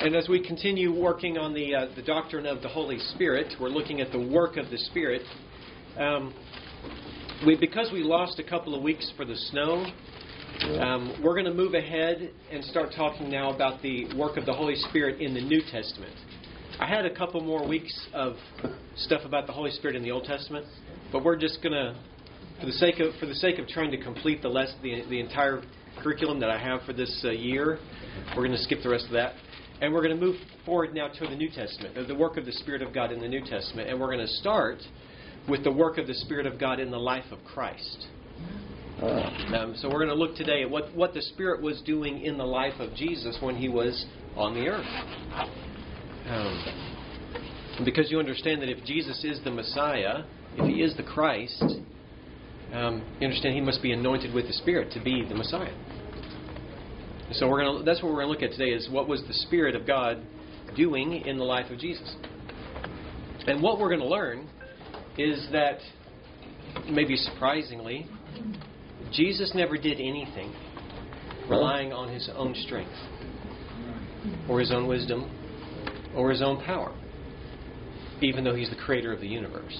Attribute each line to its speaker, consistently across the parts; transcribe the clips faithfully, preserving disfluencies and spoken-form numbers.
Speaker 1: And as we continue working on the uh, the doctrine of the Holy Spirit, we're looking at the work of the Spirit. Um, we because we lost a couple of weeks for the snow, um, we're going to move ahead and start talking now about the work of the Holy Spirit in the New Testament. I had a couple more weeks of stuff about the Holy Spirit in the Old Testament, but we're just going to, for the sake of for the sake of trying to complete the lesson, the the entire curriculum that I have for this uh, year, we're going to skip the rest of that. And we're going to move forward now to the New Testament, the work of the Spirit of God in the New Testament. And we're going to start with the work of the Spirit of God in the life of Christ. Um, so we're going to look today at what, what the Spirit was doing in the life of Jesus when He was on the earth. Um, because you understand that if Jesus is the Messiah, if He is the Christ, um, you understand He must be anointed with the Spirit to be the Messiah. So we're going to, that's what we're going to look at today, is what was the Spirit of God doing in the life of Jesus. And what we're going to learn is that, maybe surprisingly, Jesus never did anything relying on His own strength or His own wisdom or His own power, even though He's the creator of the universe.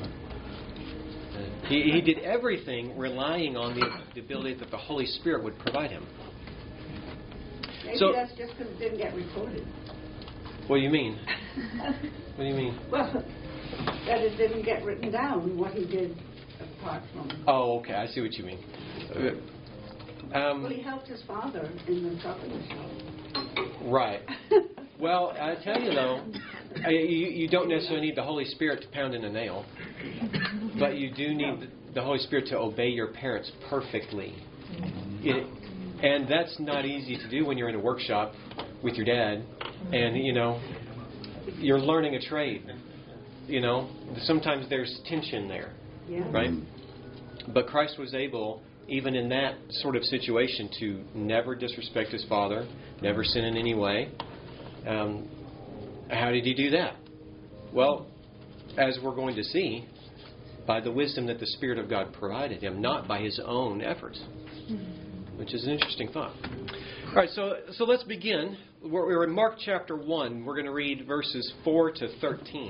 Speaker 1: He, he did everything relying on the, the ability that the Holy Spirit would provide Him.
Speaker 2: Maybe
Speaker 1: So,
Speaker 2: that's just because it didn't get recorded.
Speaker 1: What do you mean? What do you mean?
Speaker 2: Well, that it didn't get written down, what He did apart from...
Speaker 1: Oh, okay. I see what you mean. Um,
Speaker 2: well, He helped His Father in the Truffle Show.
Speaker 1: Right. Well, I tell you, though, I, you, you don't necessarily need the Holy Spirit to pound in a nail, but you do need the, the Holy Spirit to obey your parents perfectly. It, And that's not easy to do when you're in a workshop with your dad and, you know, you're learning a trade. You know, sometimes there's tension there,
Speaker 2: yeah.
Speaker 1: right? But Christ was able, even in that sort of situation, to never disrespect His Father, never sin in any way. Um, how did He do that? Well, as we're going to see, by the wisdom that the Spirit of God provided Him, not by His own efforts. Which is an interesting thought. All right, so so let's begin. We're, we're in Mark chapter one. We're going to read verses four to thirteen.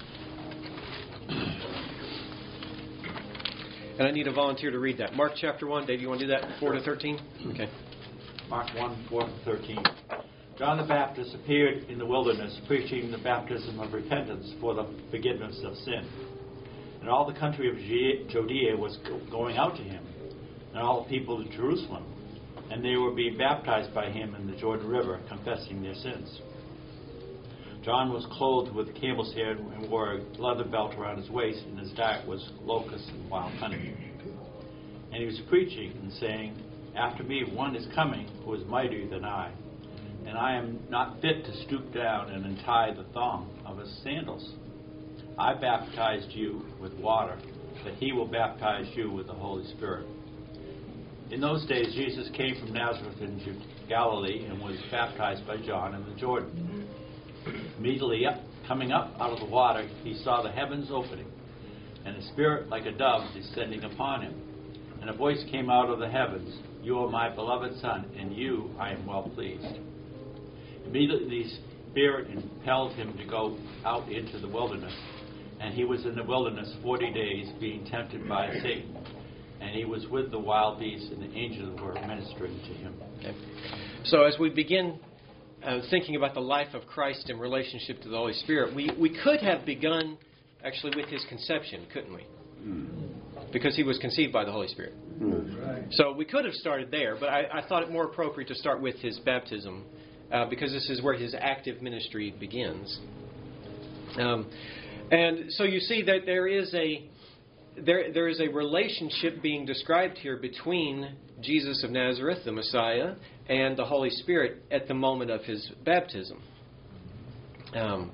Speaker 1: And I need a volunteer to read that. Mark chapter one. Dave, you want to do that? four to thirteen? Okay.
Speaker 3: Mark one, four to thirteen. John the Baptist appeared in the wilderness, preaching the baptism of repentance for the forgiveness of sin. And all the country of Judea was going out to him, and all the people of Jerusalem, and they were being baptized by him in the Jordan River, confessing their sins. John was clothed with camel's hair and wore a leather belt around his waist, and his diet was locusts and wild honey. And he was preaching and saying, "After me one is coming who is mightier than I, and I am not fit to stoop down and untie the thong of his sandals. I baptized you with water, but he will baptize you with the Holy Spirit." In those days, Jesus came from Nazareth in Galilee and was baptized by John in the Jordan. Immediately up, coming up out of the water, he saw the heavens opening, and a spirit like a dove descending upon him. And a voice came out of the heavens, "You are my beloved Son, and you I am well pleased." Immediately the Spirit impelled him to go out into the wilderness, and he was in the wilderness forty days, being tempted by Satan. And he was with the wild beasts, and the angels were ministering to him.
Speaker 1: Okay. So as we begin uh, thinking about the life of Christ in relationship to the Holy Spirit, we, we could have begun actually with His conception, couldn't we? Mm. Because He was conceived by the Holy Spirit. Mm. Right. So we could have started there, but I, I thought it more appropriate to start with His baptism, uh, because this is where His active ministry begins. Um, and so you see that there is a There, there is a relationship being described here between Jesus of Nazareth, the Messiah, and the Holy Spirit at the moment of His baptism. Um,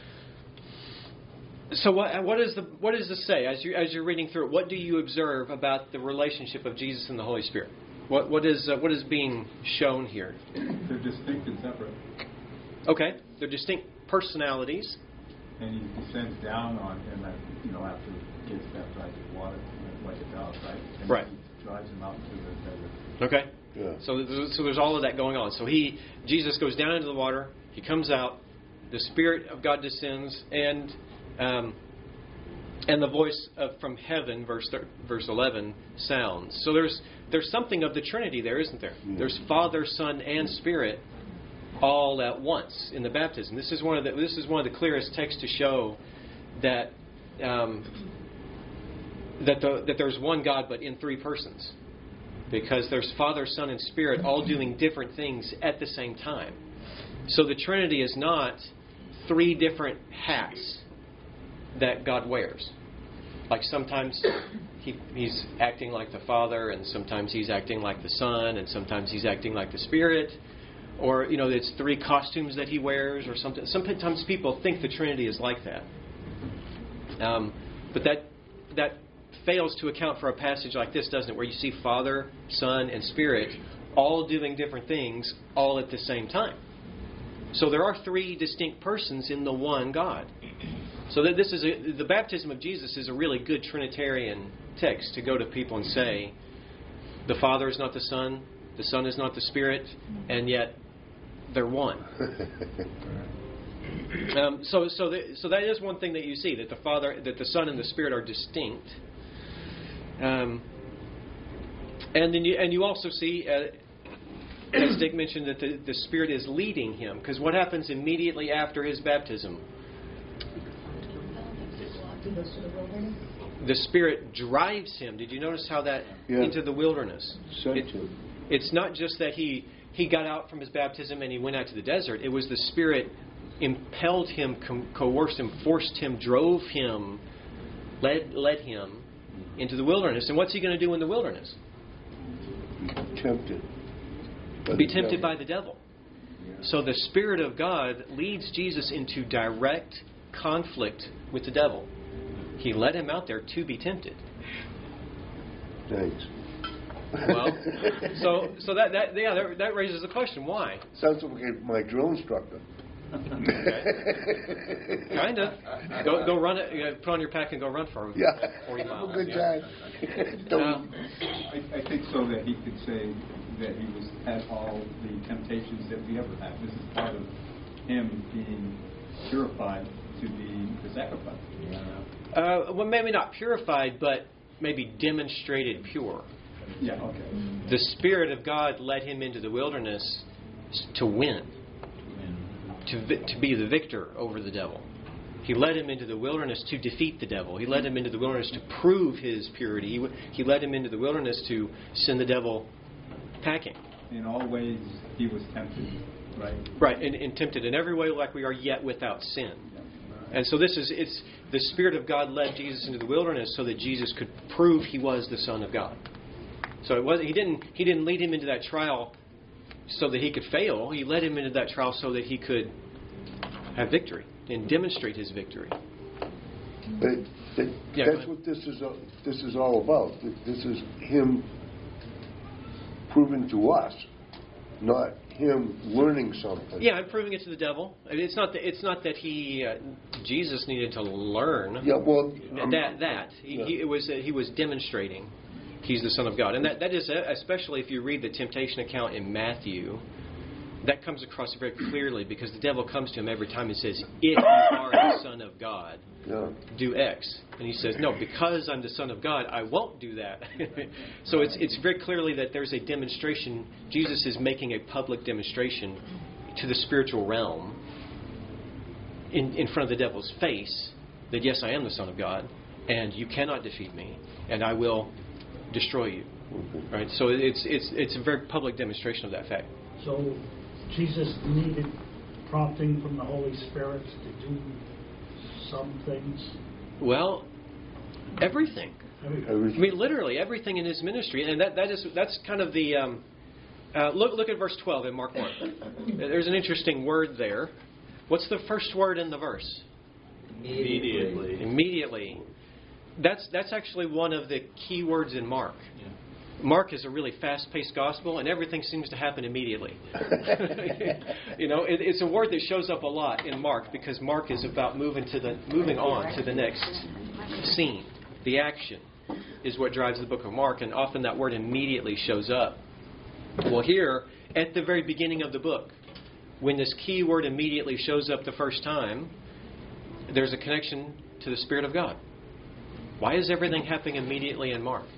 Speaker 1: so, what, what is the what does this say as you as you're reading through it? What do you observe about the relationship of Jesus and the Holy Spirit? What what is uh, what is being shown here?
Speaker 4: They're distinct and separate.
Speaker 1: Okay, they're distinct personalities.
Speaker 4: And He descends down on him, at, you know, after he gets baptized with water, like a dove, right? And
Speaker 1: right.
Speaker 4: He drives him out into the desert.
Speaker 1: Okay.
Speaker 5: Yeah.
Speaker 1: So, there's, so there's all of that going on. So he, Jesus goes down into the water. He comes out, the Spirit of God descends, and um, and the voice of, from heaven, verse thir- verse eleven, sounds. So there's there's something of the Trinity there, isn't there?
Speaker 5: Mm.
Speaker 1: There's Father, Son, and Spirit all at once in the baptism. This is one of the this is one of the clearest texts to show that um, that the, that there's one God but in three persons, because there's Father, Son, and Spirit all doing different things at the same time. So the Trinity is not three different hats that God wears. Like sometimes he, he's acting like the Father, and sometimes he's acting like the Son, and sometimes he's acting like the Spirit. Or, you know, it's three costumes that he wears or something. Sometimes people think the Trinity is like that. Um, but that that fails to account for a passage like this, doesn't it? Where you see Father, Son, and Spirit all doing different things all at the same time. So there are three distinct persons in the one God. So that this is a, the baptism of Jesus is a really good Trinitarian text to go to people and say, the Father is not the Son, the Son is not the Spirit, and yet they're one. um, so, so, the, so that is one thing that you see, that the Father, that the Son, and the Spirit are distinct. Um, and then you, and you also see, uh, as Dick mentioned, that the, the Spirit is leading him. Because what happens immediately after his baptism? The Spirit drives him. Did you notice how that
Speaker 5: Yeah.
Speaker 1: into the wilderness?
Speaker 5: Sent
Speaker 1: It,
Speaker 5: him.
Speaker 1: it's not just that he, he got out from his baptism and he went out to the desert. It was the Spirit impelled him, com- coerced him, forced him, drove him, led led him into the wilderness. And what's he going to do in the wilderness?
Speaker 5: Tempted. by
Speaker 1: Be
Speaker 5: the
Speaker 1: tempted
Speaker 5: devil.
Speaker 1: by the devil. So the Spirit of God leads Jesus into direct conflict with the devil. He led him out there to be tempted.
Speaker 5: Thanks.
Speaker 1: Well, so so that that yeah that, that raises the question: why?
Speaker 5: Sounds like my drill instructor.
Speaker 1: Kind of. Go go run it. You know, put on your pack and go run for
Speaker 5: Yeah.
Speaker 1: forty miles.
Speaker 5: Have a good
Speaker 1: yeah.
Speaker 5: time. Don't-
Speaker 1: Um,
Speaker 4: I, I think so that he could say that he was had all the temptations that we ever had. This is part of him being purified to be the sacrifice.
Speaker 1: Uh, well, maybe not purified, but maybe demonstrated pure.
Speaker 4: Yeah, okay.
Speaker 1: The Spirit of God led him into the wilderness to win, to vi- to be the victor over the devil. He led him into the wilderness to defeat the devil. He led him into the wilderness to prove his purity. He, w- he led him into the wilderness to send the devil packing.
Speaker 4: In all ways, he was tempted, right?
Speaker 1: Right, and, and tempted in every way like we are, yet without sin. And so this is, it's the Spirit of God led Jesus into the wilderness so that Jesus could prove he was the Son of God. So it was he didn't he didn't lead him into that trial so that he could fail. He led him into that trial so that he could have victory and demonstrate his victory.
Speaker 5: But that,
Speaker 1: Yeah, go
Speaker 5: that's
Speaker 1: ahead.
Speaker 5: what this is. all- This is all about. This is him proving to us, not him learning something.
Speaker 1: Yeah, I'm proving it to the devil. I mean, it's not that it's not that he uh, Jesus needed to learn
Speaker 5: Yeah. Well, um,
Speaker 1: that that he,
Speaker 5: yeah.
Speaker 1: he, it was uh, he was demonstrating he's the Son of God, and that that is uh, especially if you read the temptation account in Matthew. That comes across very clearly because the devil comes to him every time and says, "If you are the Son of God,
Speaker 5: Yeah.
Speaker 1: do X." And he says, "No, because I'm the Son of God, I won't do that." So it's it's very clearly that there's a demonstration. Jesus is making a public demonstration to the spiritual realm in, in front of the devil's face that, yes, I am the Son of God, and you cannot defeat me, and I will destroy you.
Speaker 5: Mhm.
Speaker 1: Right? So it's it's it's a very public demonstration of that fact.
Speaker 6: So Jesus needed prompting from the Holy Spirit to do some things.
Speaker 1: Well, everything.
Speaker 6: Every-
Speaker 1: I mean, literally everything in his ministry, and that, that is that's kind of the um, uh, look look at verse twelve in Mark one. There's an interesting word there. What's the first word in the verse?
Speaker 3: Immediately.
Speaker 1: Immediately. That's that's actually one of the key words in Mark. Mark is a really fast-paced gospel, and everything seems to happen immediately. You know, it, it's a word that shows up a lot in Mark because Mark is about moving to the moving on to the next scene. The action is what drives the book of Mark, and often that word immediately shows up. Well, here at the very beginning of the book, when this key word immediately shows up the first time, there's a connection to the Spirit of God. Why is everything happening immediately in Mark?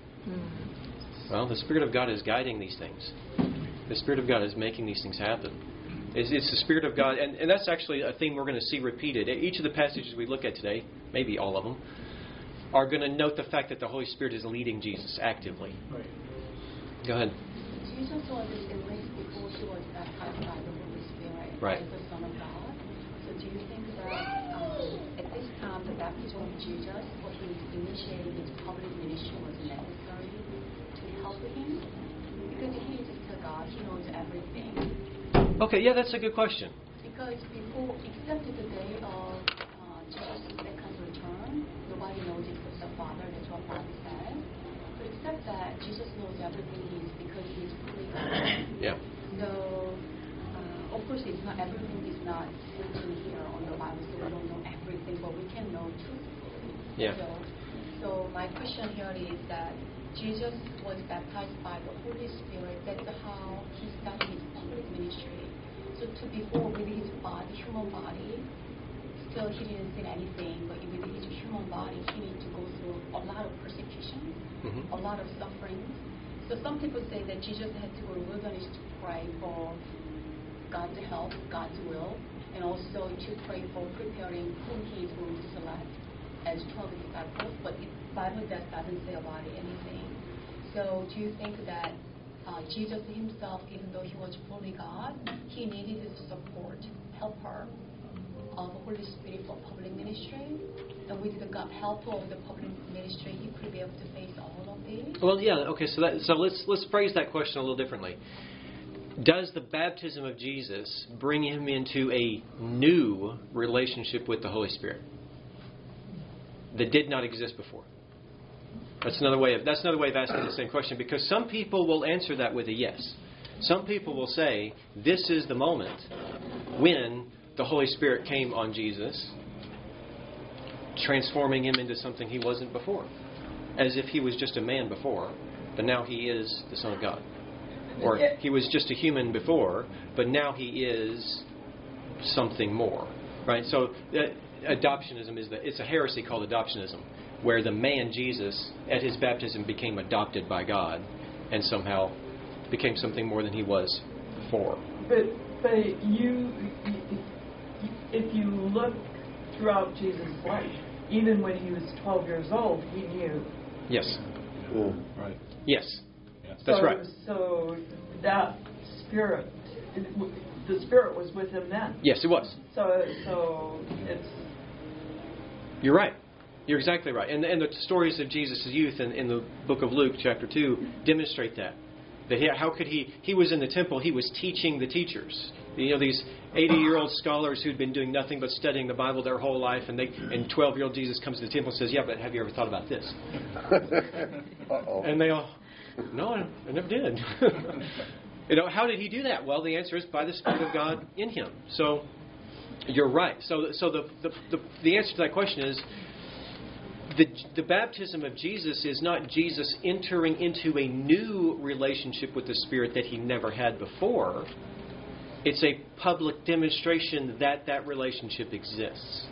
Speaker 1: Well, the Spirit of God is guiding these things. The Spirit of God is making these things happen. It's, it's the Spirit of God, and, and that's actually a theme we're going to see repeated. Each of the passages we look at today, maybe all of them, are going to note the fact that the Holy Spirit is leading Jesus actively.
Speaker 6: Right.
Speaker 1: Go ahead.
Speaker 7: Jesus was erased before he was baptized by the Holy Spirit
Speaker 1: Right.
Speaker 7: as the Son of God. So do you think that um, at this time the baptism of Jesus, for his initiating his public ministry, was necessary to help him? Because he is still God, he knows everything.
Speaker 1: Okay, yeah, that's a good question.
Speaker 7: Because before, except the day of uh, Jesus' second return, nobody knows except the Father. That's what God said. But except that Jesus knows everything he is because he is fully God.
Speaker 1: Yeah.
Speaker 7: So, uh, of course, it's not everything is not written here on the Bible, so we don't know everything, but we can know truthfully.
Speaker 1: Yeah.
Speaker 7: So, so my question here is that Jesus was baptized by the Holy Spirit. That's how he started his public ministry. So to before with his body, human body, still he didn't say anything, but with his human body, he needed to go through a lot of persecution,
Speaker 1: Mm-hmm.
Speaker 7: a lot of suffering. So some people say that Jesus had to go to the wilderness to pray for God's help, God's will, and also to pray for preparing whom he is going to select as twelve disciples, but the Bible does, doesn't say about it anything. So do you think that uh, Jesus himself, even though he was fully God, he needed the support, helper of the Holy Spirit for public ministry? And with the God, help of the public ministry, he could be able to face all of these?
Speaker 1: Well, yeah. Okay. So that, so let's let's phrase that question a little differently. Does the baptism of Jesus bring him into a new relationship with the Holy Spirit that did not exist before? That's another way of that's another way of asking the same question, because some people will answer that with a yes. Some people will say this is the moment when the Holy Spirit came on Jesus, transforming him into something he wasn't before, as if he was just a man before, but now he is the Son of God. Or he was just a human before, but now he is something more. Right? So uh, adoptionism is the, it's a heresy called adoptionism, where the man Jesus at his baptism became adopted by God and somehow became something more than he was before.
Speaker 8: But but you, if you look throughout Jesus' life, even when he was twelve years old, he knew.
Speaker 1: Yes.
Speaker 5: Yeah.
Speaker 3: Right.
Speaker 1: Yes. That's
Speaker 8: so,
Speaker 1: right.
Speaker 8: So that spirit, the spirit was with him then.
Speaker 1: Yes, it was.
Speaker 8: So so it's.
Speaker 1: You're right. You're exactly right. And, and the stories of Jesus' youth in, in the book of Luke, chapter two, demonstrate that. That he, how could he, he was in the temple, he was teaching the teachers. You know, these eighty-year-old scholars who'd been doing nothing but studying the Bible their whole life, and they and twelve-year-old Jesus comes to the temple and says, yeah, but have you ever thought about this?
Speaker 5: Uh-oh.
Speaker 1: And they all, no, I, I never did. You know, how did he do that? Well, the answer is by the Spirit of God in him. So, you're right. So, so the the the, the answer to that question is, The, the baptism of Jesus is not Jesus entering into a new relationship with the Spirit that he never had before. It's a public demonstration that that relationship exists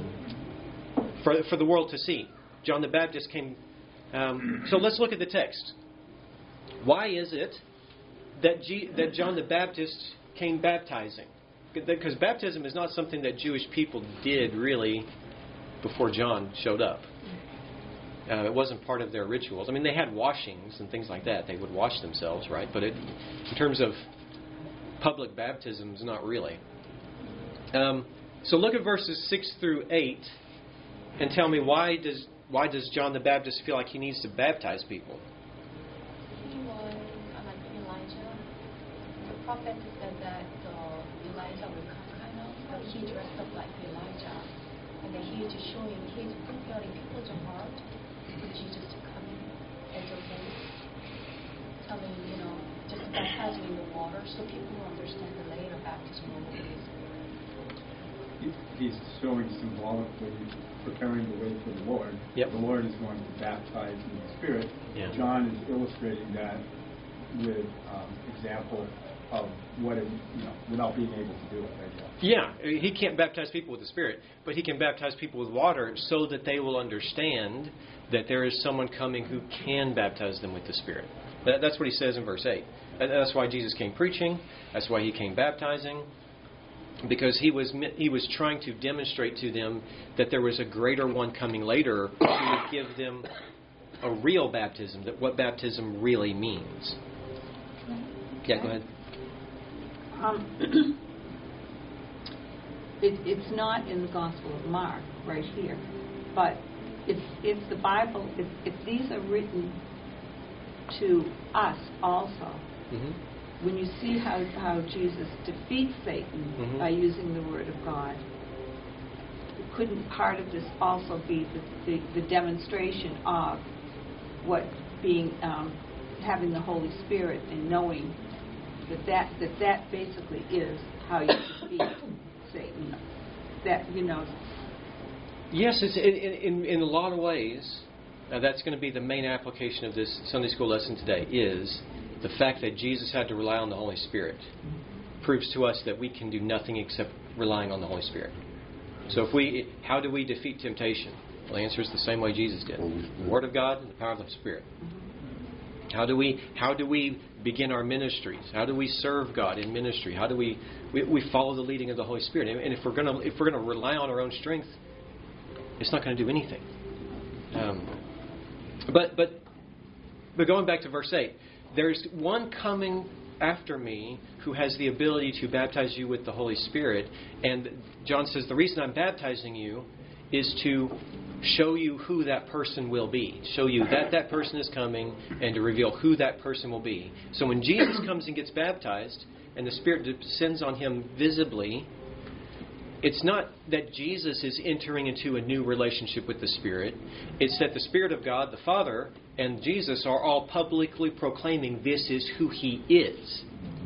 Speaker 1: for, for the world to see. John the Baptist came... Um, so let's look at the text. Why is it that, G, that John the Baptist came baptizing? Because baptism is not something that Jewish people did really before John showed up. Uh, it wasn't part of their rituals. I mean, they had washings and things like that. They would wash themselves, right? But it, in terms of public baptisms, not really. Um, so look at verses six through eight and tell me why does why does John the Baptist feel like he needs to baptize people?
Speaker 7: He was uh, like Elijah. The prophet said that uh, Elijah will come, kind of, but he dressed up like Elijah. And then he is showing, he is preparing people's heart for Jesus to come in as a voice, telling, you know, just baptizing in the water so people will understand the later baptism of the Holy Spirit.
Speaker 4: He's showing symbolically preparing the way for the Lord.
Speaker 1: Yep.
Speaker 4: The Lord is going to baptize in the Spirit.
Speaker 1: Yeah.
Speaker 4: John is illustrating that with um, example of what it, you know, without being able to do it, I guess.
Speaker 1: Yeah, he can't baptize people with the Spirit, but he can baptize people with water so that they will understand that there is someone coming who can baptize them with the Spirit. That, that's what he says in verse eight. That's why Jesus came preaching. That's why he came baptizing. Because he was he was trying to demonstrate to them that there was a greater one coming later who would give them a real baptism, that what baptism really means. Yeah, go ahead.
Speaker 9: Um, it, it's not in the Gospel of Mark right here, but it's it's the Bible. If, if these are written to us also, mm-hmm. when you see how, how Jesus defeats Satan mm-hmm. by using the Word of God, couldn't part of this also be the, the, the demonstration of what being um, having the Holy Spirit and knowing that that, that that basically is how you defeat Satan? That, you know.
Speaker 1: Yes, it's in, in, in a lot of ways. Uh, that's going to be the main application of this Sunday school lesson today, is the fact that Jesus had to rely on the Holy Spirit proves to us that we can do nothing except relying on the Holy Spirit. So if we, how do we defeat temptation? Well, the answer is the same way Jesus did. The Word of God and the power of the Spirit. How do we how do we begin our ministries? How do we serve God in ministry? How do we we, we follow the leading of the Holy Spirit? And if we're gonna if we're gonna rely on our own strength, it's not going to do anything. Um, but but but going back to verse eight, there's one coming after me who has the ability to baptize you with the Holy Spirit. And John says the reason I'm baptizing you is to show you who that person will be. Show you that that person is coming and to reveal who that person will be. So when Jesus comes and gets baptized and the Spirit descends on him visibly, it's not that Jesus is entering into a new relationship with the Spirit. It's that the Spirit of God, the Father, and Jesus are all publicly proclaiming this is who He is.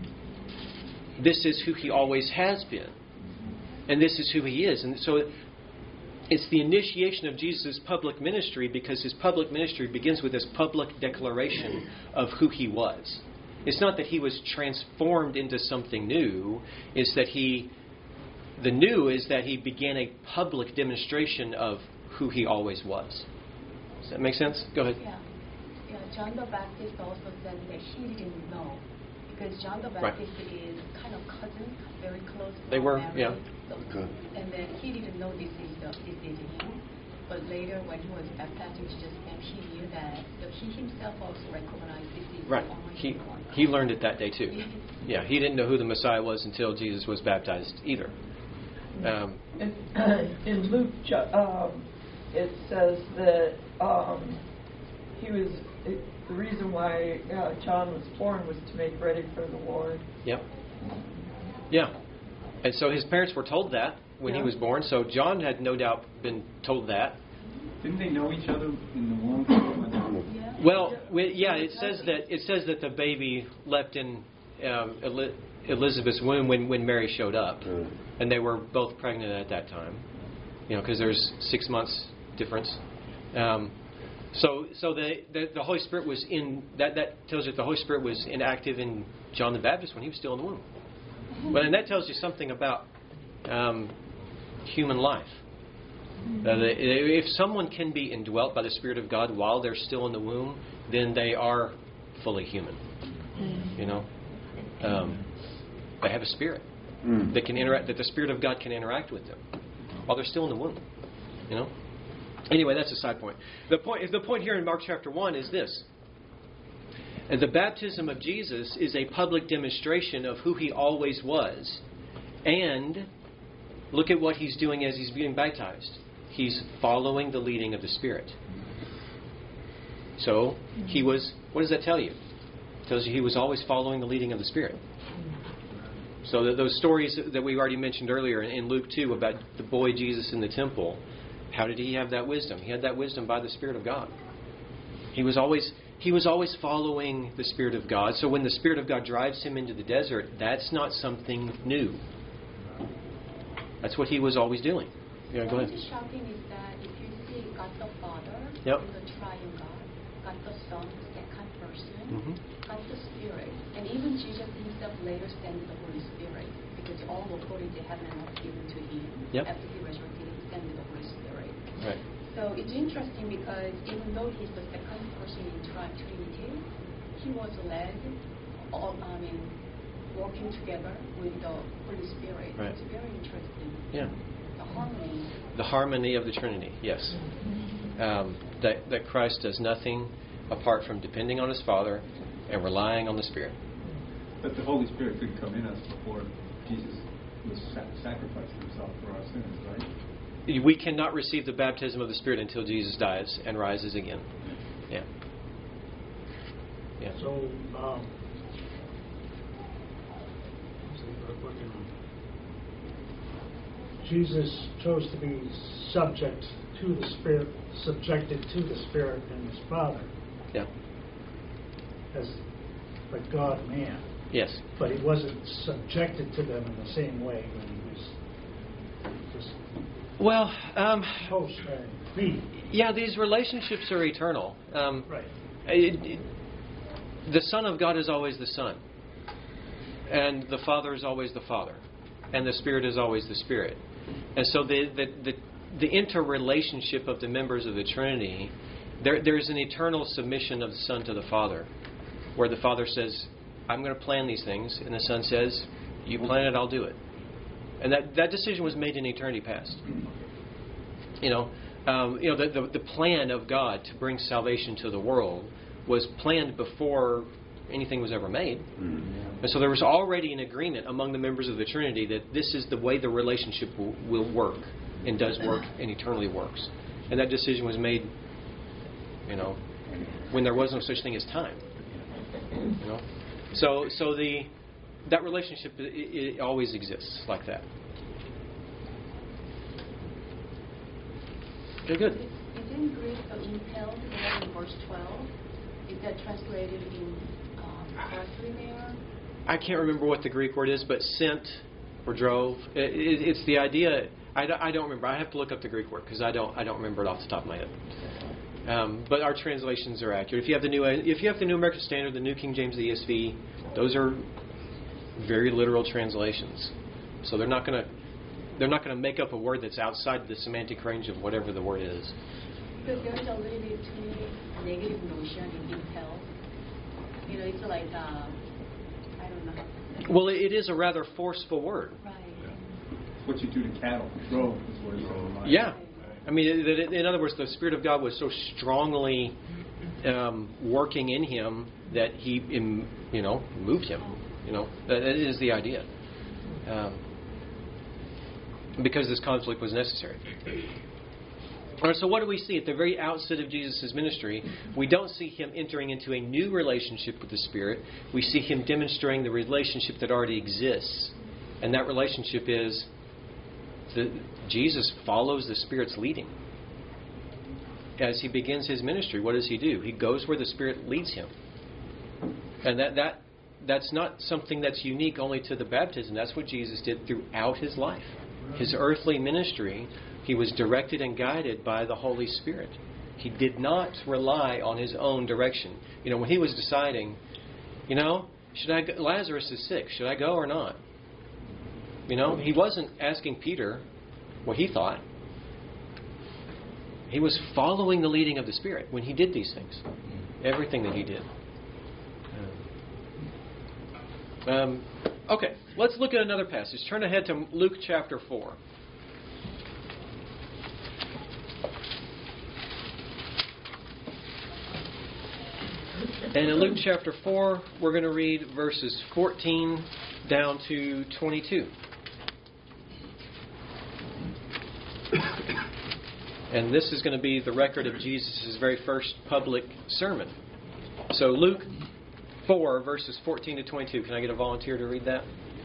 Speaker 1: This is who He always has been. And this is who He is. And so it's the initiation of Jesus' public ministry, because His public ministry begins with this public declaration of who He was. It's not that He was transformed into something new. It's that He... The new is that He began a public demonstration of who He always was. Does that make sense? Go ahead.
Speaker 7: Yeah. Yeah. John the Baptist also said that he didn't know, because John the Baptist right. is kind of cousin, very close.
Speaker 1: They were,
Speaker 7: married.
Speaker 1: yeah.
Speaker 7: So,
Speaker 5: okay.
Speaker 7: And then he didn't know this is the, this is him. But later, when he was baptized in Jesus' name, he knew that. So he himself also recognized this is
Speaker 1: right.
Speaker 7: the only
Speaker 1: He
Speaker 7: one.
Speaker 1: he learned it that day too. Yeah. He didn't know who the Messiah was until Jesus was baptized either. Um,
Speaker 8: in, in Luke, um, it says that um, he was it, the reason why uh, John was born was to make ready for the Lord.
Speaker 1: Yep. Yeah. And so his parents were told that when yeah. he was born. So John had no doubt been told that.
Speaker 4: Didn't they know each other in the womb?
Speaker 7: Yeah.
Speaker 1: Well, we, yeah. It says that it says that the baby leapt in um, Eli- Elizabeth's womb when, when Mary showed up. Mm. And they were both pregnant at that time, you know, because there's six months difference. Um, so, so the, the the Holy Spirit was in that. That tells you that the Holy Spirit was inactive in John the Baptist when he was still in the womb. Well, and that tells you something about um, human life. Uh, the, if someone can be indwelt by the Spirit of God while they're still in the womb, then they are fully human. You know, um, they have a spirit. Mm. That can interact, that the Spirit of God can interact with them while they're still in the womb. You know. Anyway, that's a side point. The point, the point here in Mark chapter one is this: and the baptism of Jesus is a public demonstration of who He always was, and look at what He's doing as He's being baptized. He's following the leading of the Spirit. So He was. What does that tell you? It tells you He was always following the leading of the Spirit. So that those stories that we already mentioned earlier in Luke two about the boy Jesus in the temple, how did he have that wisdom? He had that wisdom by the Spirit of God. He was always he was always following the Spirit of God. So when the Spirit of God drives him into the desert, that's not something new. That's what he was always doing. Yeah, go ahead.
Speaker 7: What's shocking is that if you see God the Father,
Speaker 1: yep.
Speaker 7: the triune God, God the Son, the second person,
Speaker 1: Mhm.
Speaker 7: God's the Spirit. And even Jesus himself later sent the Holy Spirit because all authority in heaven and earth given to him.
Speaker 1: Yep.
Speaker 7: After he resurrected, he sent the Holy Spirit.
Speaker 1: Right.
Speaker 7: So it's interesting because even though he's the second person in Tri- Trinity, he was led, all, I mean, working together with the Holy Spirit.
Speaker 1: Right.
Speaker 7: It's very interesting.
Speaker 1: Yeah.
Speaker 7: The harmony.
Speaker 1: The harmony of the Trinity, yes. Um, that, that Christ does nothing apart from depending on his Father and relying on the Spirit.
Speaker 4: But the Holy Spirit could come in us before Jesus was sa- sacrificing himself for our sins, right?
Speaker 1: We cannot receive the baptism of the Spirit until Jesus dies and rises again. Yeah. Yeah.
Speaker 6: So, um, let's see, we're looking on. Jesus chose to be subject to the Spirit, subjected to the Spirit and his Father
Speaker 1: Yeah.
Speaker 6: as the God-man.
Speaker 1: Yes.
Speaker 6: But he wasn't subjected to them in the same way when he was just
Speaker 1: Well, um,
Speaker 6: post uh, be.
Speaker 1: yeah, these relationships are eternal. Um,
Speaker 6: Right.
Speaker 1: it, it, the Son of God is always the Son, and the Father is always the Father, and the Spirit is always the Spirit. And so the the, the, the interrelationship of the members of the Trinity, there, there's an eternal submission of the Son to the Father, where the Father says, I'm going to plan these things, and the Son says, you plan it, I'll do it. And that, that decision was made in eternity past. You know, um, you know the, the, the plan of God to bring salvation to the world was planned before anything was ever made. Mm-hmm. And so there was already an agreement among the members of the Trinity that this is the way the relationship will, will work and does work and eternally works. And that decision was made, you know, when there was no such thing as time. You know, so so the that relationship it, it always exists like that. Okay, good.
Speaker 7: It's in Greek, so impelled there in verse twelve. Is that translated in um, glossary there?
Speaker 1: I can't remember what the Greek word is, but sent or drove. It, it, it's the idea. I don't, I don't remember. I have to look up the Greek word because I don't I don't remember it off the top of my head. Um, but our translations are accurate. If you have the new if you have the New American Standard, the New King James, the E S V, those are very literal translations. So they're not going to they're not going to make up a word that's outside the semantic range of whatever the word is.
Speaker 7: Because there's a little bit too negative notion in impelled. You know, it's like uh, I don't know.
Speaker 1: Well, it is a rather forceful word.
Speaker 7: Right.
Speaker 4: It's what you do to cattle. Drove is what it's all about.
Speaker 1: Yeah. I mean, it, it, in other words, the Spirit of God was so strongly um, working in him that he, im, you know, moved him. You know, that, that is the idea. Um, because this conflict was necessary. All right, so what do we see at the very outset of Jesus' ministry? We don't see him entering into a new relationship with the Spirit. We see him demonstrating the relationship that already exists. And that relationship is that Jesus follows the Spirit's leading. As he begins his ministry, what does he do? He goes where the Spirit leads him. And that, that that's not something that's unique only to the baptism. That's what Jesus did throughout his life. His earthly ministry, he was directed and guided by the Holy Spirit. He did not rely on his own direction. You know, when he was deciding, you know, should I go? Lazarus is sick. Should I go or not? You know, he wasn't asking Peter what he thought. He was following the leading of the Spirit when he did these things. Everything that he did. Um, okay, let's look at another passage. Turn ahead to Luke chapter four. And in Luke chapter four, we're going to read verses fourteen down to twenty-two. And this is going to be the record of Jesus' very first public sermon. So Luke four, verses fourteen to twenty-two. Can I get a volunteer to read that?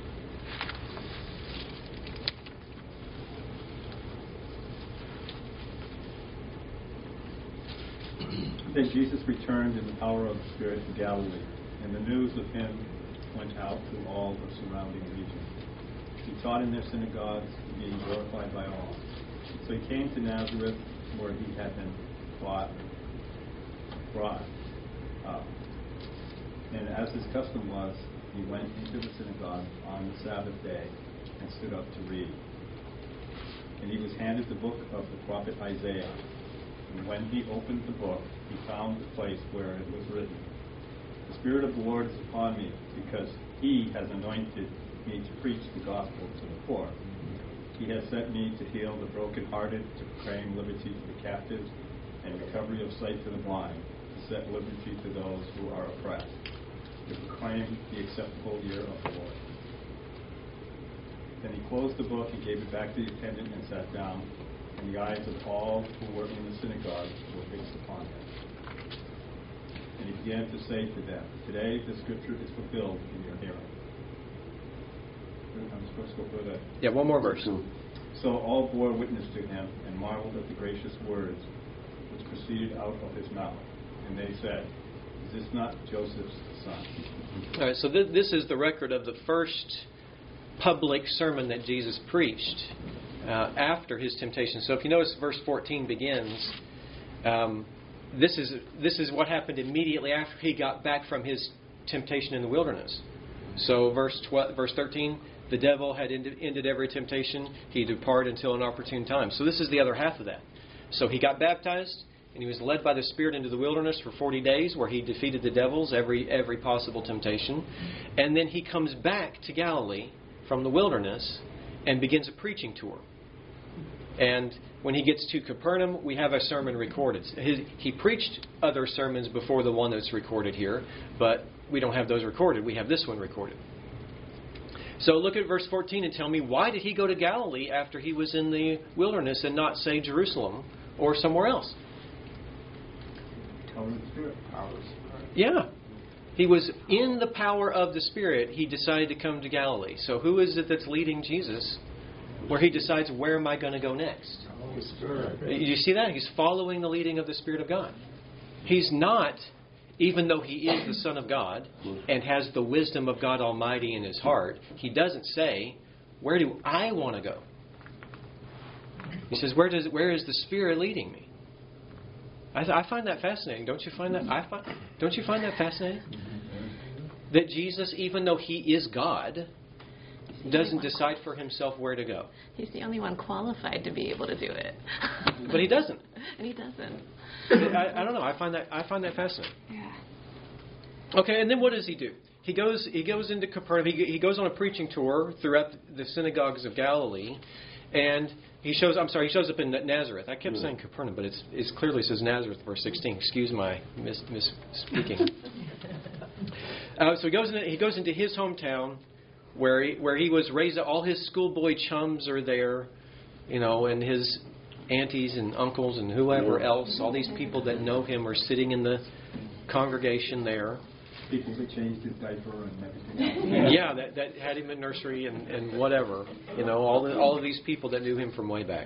Speaker 4: Then Jesus returned in the power of the Spirit to Galilee, and the news of him went out to all the surrounding region. He taught in their synagogues, being glorified by all. So he came to Nazareth, where he had been brought, brought up. And as his custom was, he went into the synagogue on the Sabbath day and stood up to read. And he was handed the book of the prophet Isaiah. And when he opened the book, he found the place where it was written, "The Spirit of the Lord is upon me, because he has anointed me to preach the gospel to the poor. He has sent me to heal the brokenhearted, to proclaim liberty to the captives, and recovery of sight to the blind, to set liberty to those who are oppressed, to proclaim the acceptable year of the Lord." Then he closed the book and gave it back to the attendant and sat down, and the eyes of all who were in the synagogue were fixed upon him. And he began to say to them, "Today the scripture is fulfilled in your hearing." I'm supposed to go further.
Speaker 1: Yeah, one more verse.
Speaker 4: So all bore witness to him and marveled at the gracious words which proceeded out of his mouth. And they said, "Is this not Joseph's son?"
Speaker 1: All right, so th- this is the record of the first public sermon that Jesus preached uh, after his temptation. So if you notice, verse fourteen begins, um, this is this is what happened immediately after he got back from his temptation in the wilderness. So verse twelve, verse thirteen, the devil had ended, ended every temptation. He departed until an opportune time. So this is the other half of that. So he got baptized, and he was led by the Spirit into the wilderness for forty days, where he defeated the devils, every every possible temptation. And then he comes back to Galilee from the wilderness and begins a preaching tour. And when he gets to Capernaum, we have a sermon recorded. His, he preached other sermons before the one that's recorded here, but we don't have those recorded. We have this one recorded. So look at verse fourteen and tell me, why did he go to Galilee after he was in the wilderness and not, say, Jerusalem or somewhere else?
Speaker 4: Power of the Spirit.
Speaker 1: Yeah. He was in the power of the Spirit. He decided to come to Galilee. So who is it that's leading Jesus where he decides, where am I going to go next?
Speaker 4: Holy Spirit.
Speaker 1: You see that? He's following the leading of the Spirit of God. He's not, even though he is the Son of God and has the wisdom of God Almighty in his heart, he doesn't say, where do I want to go? He says, where does where is the Spirit leading me? I, I find that fascinating. Don't you find that? I find, don't you find that fascinating? That Jesus, even though he is God, doesn't decide for himself where to go.
Speaker 10: He's the only one qualified to be able to do it.
Speaker 1: But he doesn't.
Speaker 10: And he doesn't.
Speaker 1: I, I don't know. I find that I find that fascinating.
Speaker 10: Yeah.
Speaker 1: Okay, and then what does he do? He goes he goes into Capernaum. He, he goes on a preaching tour throughout the synagogues of Galilee, and he shows. I'm sorry, he shows up in Nazareth. I kept saying Capernaum, but it's it clearly says Nazareth, verse sixteen. Excuse my mis misspeaking. uh, so he goes into, he goes into his hometown, where he, where he was raised. All his schoolboy chums are there, you know, and his aunties and uncles and whoever else. All these people that know him are sitting in the congregation there.
Speaker 4: People that changed his diaper and everything else.
Speaker 1: Yeah, that, that had him in nursery and, and whatever. You know, all the, all of these people that knew him from way back.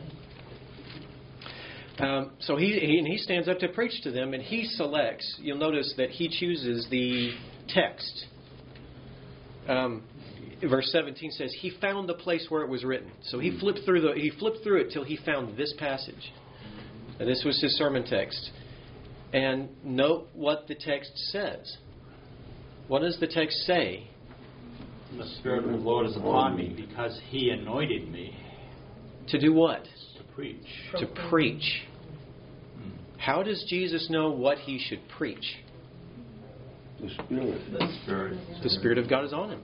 Speaker 1: Um, so he, he and he stands up to preach to them, and he selects. You'll notice that he chooses the text. Um, verse seventeen says he found the place where it was written. So he flipped through the he flipped through it till he found this passage. And this was his sermon text. And note what the text says. What does the text say?
Speaker 3: The Spirit of the Lord is upon me, because he anointed me.
Speaker 1: To do what?
Speaker 3: To preach.
Speaker 1: To preach. How does Jesus know what he should preach?
Speaker 5: The Spirit.
Speaker 3: The Spirit.
Speaker 1: The Spirit of God is on him.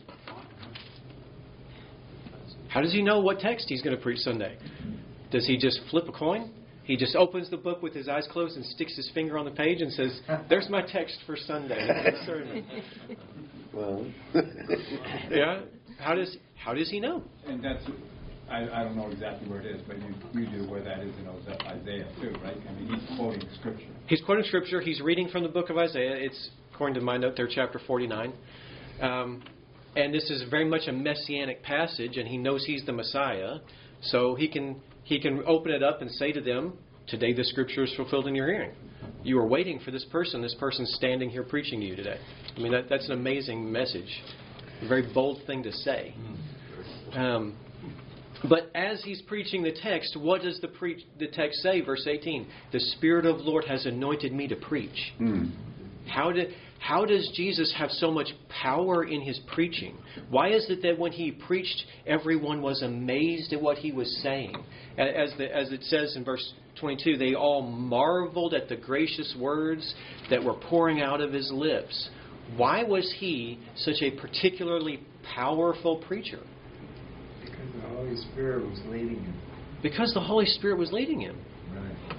Speaker 1: How does he know what text he's going to preach Sunday? Does he just flip a coin? He just opens the book with his eyes closed and sticks his finger on the page and says, "There's my text for Sunday."
Speaker 5: Well,
Speaker 1: yeah. How does how does he know?
Speaker 4: And that's, I, I don't know exactly where it is, but you, you do where that is in Isaiah too, right? I mean, he's quoting Scripture.
Speaker 1: He's quoting Scripture. He's reading from the book of Isaiah. It's, according to my note there, chapter forty-nine. Um, and this is very much a messianic passage, and he knows he's the Messiah. So he can he can open it up and say to them, "Today the Scripture is fulfilled in your hearing. You are waiting for this person. This person's standing here preaching to you today." I mean, that, that's an amazing message. A very bold thing to say. Um, but as he's preaching the text, what does the, preach, the text say? Verse eighteen, "The Spirit of the Lord has anointed me to preach."
Speaker 5: Mm.
Speaker 1: How did How does Jesus have so much power in his preaching? Why is it that when he preached, everyone was amazed at what he was saying? As, the, as it says in verse twenty-two, they all marveled at the gracious words that were pouring out of his lips. Why was he such a particularly powerful preacher?
Speaker 11: Because the Holy Spirit was leading him.
Speaker 1: Because the Holy Spirit was leading him.
Speaker 11: Right.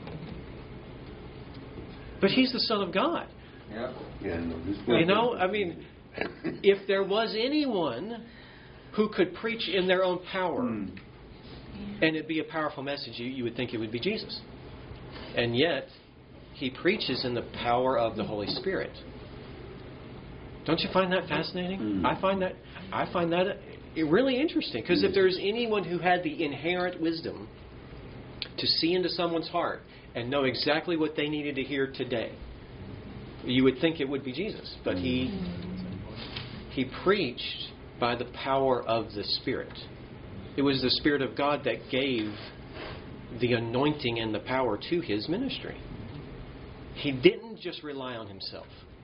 Speaker 1: But he's the Son of God.
Speaker 11: Yep.
Speaker 5: Yeah, no, this
Speaker 1: You know, I mean, if there was anyone who could preach in their own power,
Speaker 5: Mm.
Speaker 1: and it'd be a powerful message, you, you would think it would be Jesus. And yet, he preaches in the power of the Holy Spirit. Don't you find that fascinating?
Speaker 5: Mm.
Speaker 1: I find that I find that really interesting, because if there's anyone who had the inherent wisdom to see into someone's heart and know exactly what they needed to hear today, you would think it would be Jesus. But he he preached by the power of the Spirit. It was the Spirit of God that gave the anointing and the power to his ministry. He didn't just rely on himself.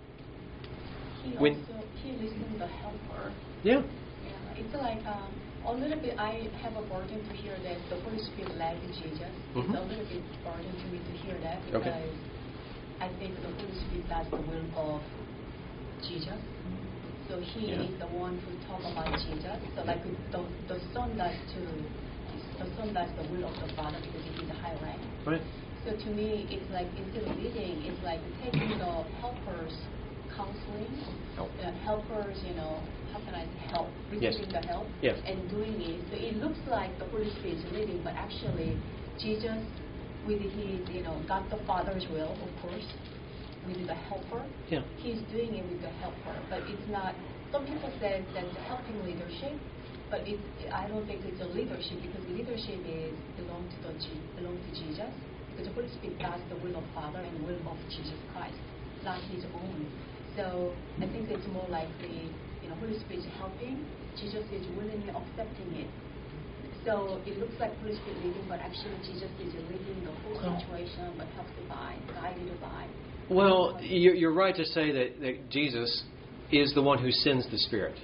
Speaker 7: He
Speaker 1: When-
Speaker 7: also he listened to the helper.
Speaker 1: Yeah.
Speaker 7: Yeah, it's like um, a little bit. I have a burden to hear that the Holy Spirit led Jesus.
Speaker 1: Mhm.
Speaker 7: It's a little bit burden to me to hear that because
Speaker 1: Okay.
Speaker 7: I think the Holy Spirit does the will of Jesus. So he
Speaker 1: Yeah.
Speaker 7: is the one who talk about Jesus. So like the the Son does too. The Son does the will of the Father because he's the high rank.
Speaker 1: Right.
Speaker 7: So to me, it's like instead of leading, it's like taking the helpers, counseling,
Speaker 1: Help.
Speaker 7: uh, helpers, you know, how can I say help,
Speaker 1: Yes.
Speaker 7: receiving the help,
Speaker 1: Yes.
Speaker 7: and doing it. So it looks like the Holy Spirit is leading, but actually Jesus, with his, you know, God the Father's will, of course, with the helper,
Speaker 1: Yeah.
Speaker 7: he's doing it with the helper. But it's not. Some people say that's helping leadership, but it, I don't think it's a leadership because leadership is belong to the G, belong to Jesus. Because the Holy Spirit does the will of Father and will of Jesus Christ, not his own. So I think it's more like the, you know, Holy Spirit is helping, Jesus is willingly accepting it. So it looks like Holy Spirit leading, but actually Jesus is leading the whole situation, but helped by, guided by.
Speaker 1: Well, you're, you're right to say that, that Jesus is the one who sends the Spirit.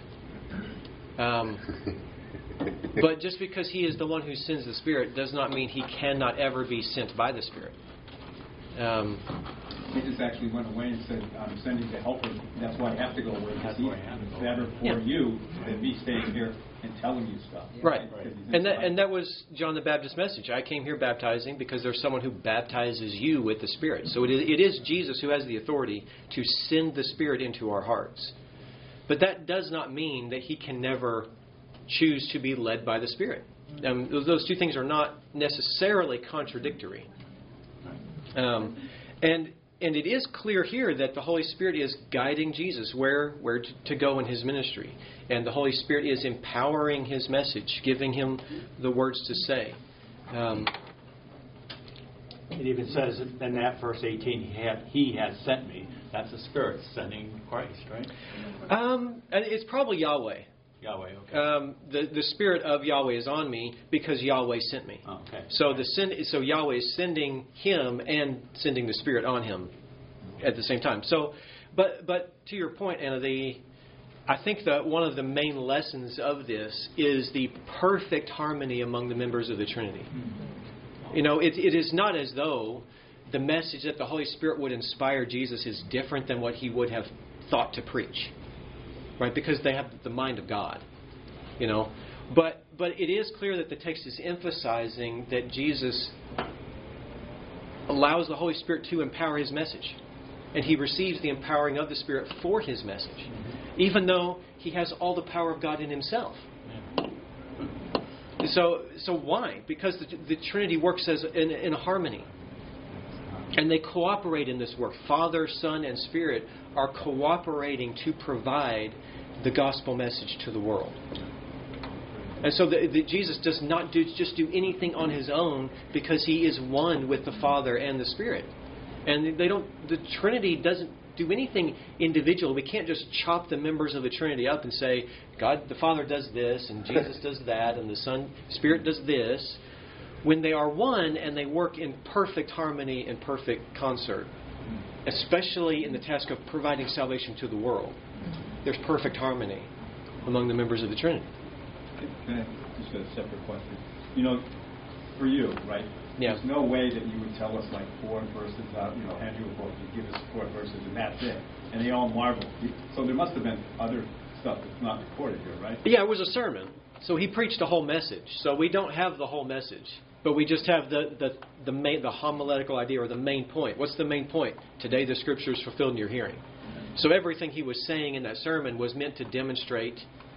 Speaker 1: Um, but just because he is the one who sends the Spirit does not mean he cannot ever be sent by the Spirit. Um,
Speaker 4: Jesus actually went away and said, I'm sending the helper. That's why I have to go away. Because
Speaker 3: That's
Speaker 4: he's
Speaker 3: why I have to go.
Speaker 4: better for
Speaker 1: Yeah.
Speaker 4: you than me staying here and telling you stuff.
Speaker 1: Right.
Speaker 4: Because he's
Speaker 1: And that,
Speaker 4: inside.
Speaker 1: and that was John the Baptist's message. I came here baptizing because there's someone who baptizes you with the Spirit. So it is, it is Jesus who has the authority to send the Spirit into our hearts. But that does not mean that he can never choose to be led by the Spirit. Um, those, those two things are not necessarily contradictory. Um, and and it is clear here that the Holy Spirit is guiding Jesus where, where to, to go in his ministry. And the Holy Spirit is empowering his message, giving him the words to say. Um,
Speaker 3: It even says in that verse eighteen, he, had, he has sent me. That's the Spirit sending Christ, right?
Speaker 1: um, and it's probably Yahweh.
Speaker 3: Yahweh, okay.
Speaker 1: Um, the the Spirit of Yahweh is on me because Yahweh sent me.
Speaker 3: Oh, okay.
Speaker 1: So the send, so Yahweh is sending him and sending the Spirit on him at the same time. So, but but to your point, Anna, the I think that one of the main lessons of this is the perfect harmony among the members of the Trinity. You know, it it is not as though the message that the Holy Spirit would inspire Jesus is different than what he would have thought to preach. Right, because they have the mind of God, you know. But but it is clear that the text is emphasizing that Jesus allows the Holy Spirit to empower his message. And he receives the empowering of the Spirit for his message, even though he has all the power of God in himself. So so why? Because the, the Trinity works as in, in harmony. And they cooperate in this work. Father, Son, and Spirit are cooperating to provide the gospel message to the world. And so the, the, Jesus does not do, just do anything on his own because he is one with the Father and the Spirit. And they don't. The Trinity doesn't do anything individual. We can't just chop the members of the Trinity up and say, God the Father does this, and Jesus does that, and the Son, Spirit does this. When they are one and they work in perfect harmony and perfect concert. especially in the task of providing salvation to the world. There's perfect harmony among the members of the Trinity.
Speaker 4: Can I just a separate question? You know, for you, right?
Speaker 1: Yeah.
Speaker 4: There's no way that you would tell us like four verses out, you know, hand you a book, you give us four verses, and that's it. And they all marvel. So there must have been other stuff that's not recorded here, right?
Speaker 1: Yeah, it was a sermon. So he preached a whole message. So we don't have the whole message, but we just have the the the main the homiletical idea or the main point. What's the main point? Today the Scripture is fulfilled in your hearing. So everything he was saying in that sermon was meant to demonstrate,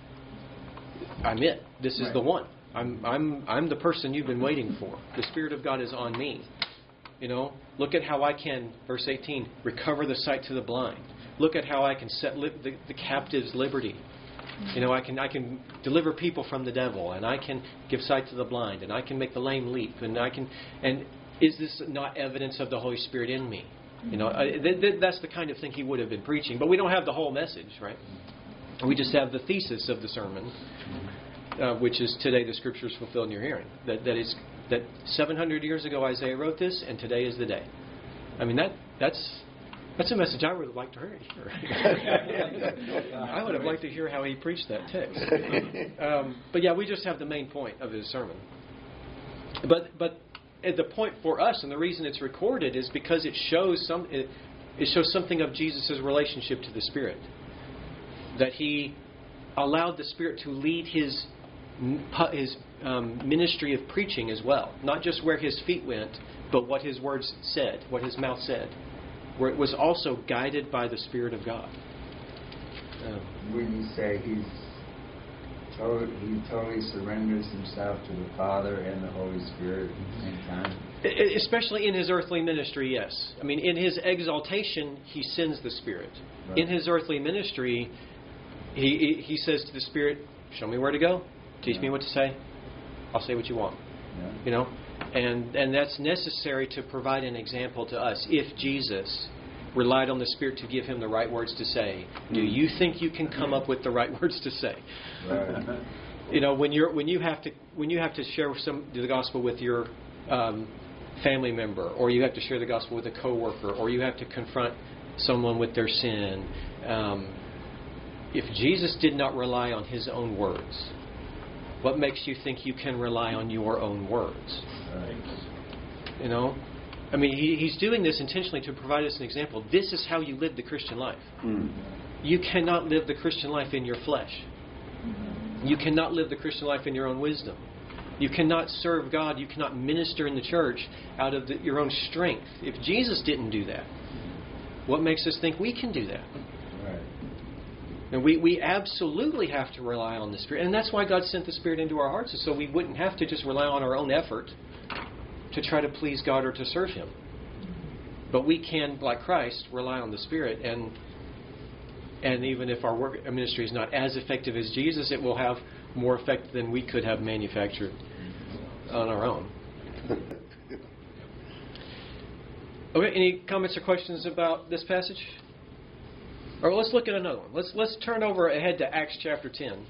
Speaker 1: I'm it. This is
Speaker 4: Right.
Speaker 1: the one. I'm I'm I'm the person you've been waiting for. The Spirit of God is on me. You know, look at how I can, verse eighteen, recover the sight to the blind. Look at how I can set li- the, the captives liberty. You know, I can I can deliver people from the devil, and I can give sight to the blind, and I can make the lame leap, and I can. And is this not evidence of the Holy Spirit in me? You know, I, th- th- that's the kind of thing he would have been preaching. But we don't have the whole message, right? We just have the thesis of the sermon, uh, which is today the Scripture is fulfilled in your hearing. That that is that seven hundred years ago Isaiah wrote this, and today is the day. I mean that that's. That's a message I would have liked to hear. I would have liked to hear how he preached that text. Um, but yeah, we just have the main point of his sermon. But but the point for us, and the reason it's recorded, is because it shows some it, it shows something of Jesus' relationship to the Spirit. That he allowed the Spirit to lead his his um, ministry of preaching as well, not just where his feet went, but what his words said, what his mouth said. Where it was also guided by the Spirit of God. Um,
Speaker 11: when you say he's totally, he totally surrenders himself to the Father and the Holy Spirit at the same time?
Speaker 1: Especially in his earthly ministry, yes. I mean, in his exaltation, he sends the Spirit. Right. In his earthly ministry, he he says to the Spirit, show me where to go. Teach yeah. me what to say. I'll say what you want. Yeah. You know? And and that's necessary to provide an example to us. If Jesus relied on the Spirit to give him the right words to say, do you think you can come up with the right words to say? Right. You know, when you're when you have to when you have to share some the gospel with your um, family member, or you have to share the gospel with a coworker, or you have to confront someone with their sin. Um, if Jesus did not rely on his own words, what makes you think you can rely on your own words? Right. You know? I mean, he, he's doing this intentionally to provide us an example. This is how you live the Christian life. Mm. You cannot live the Christian life in your flesh. You cannot live the Christian life in your own wisdom. You cannot serve God. You cannot minister in the church out of the, your own strength. If Jesus didn't do that, what makes us think we can do that? Right. And we, we absolutely have to rely on the Spirit. And that's why God sent the Spirit into our hearts, so we wouldn't have to just rely on our own effort to try to please God or to serve Him. But we can, like Christ, rely on the Spirit. And and even if our work our ministry is not as effective as Jesus, it will have more effect than we could have manufactured on our own. Okay, any comments or questions about this passage? Or let's look at another one. Let's let's turn over ahead to Acts chapter ten.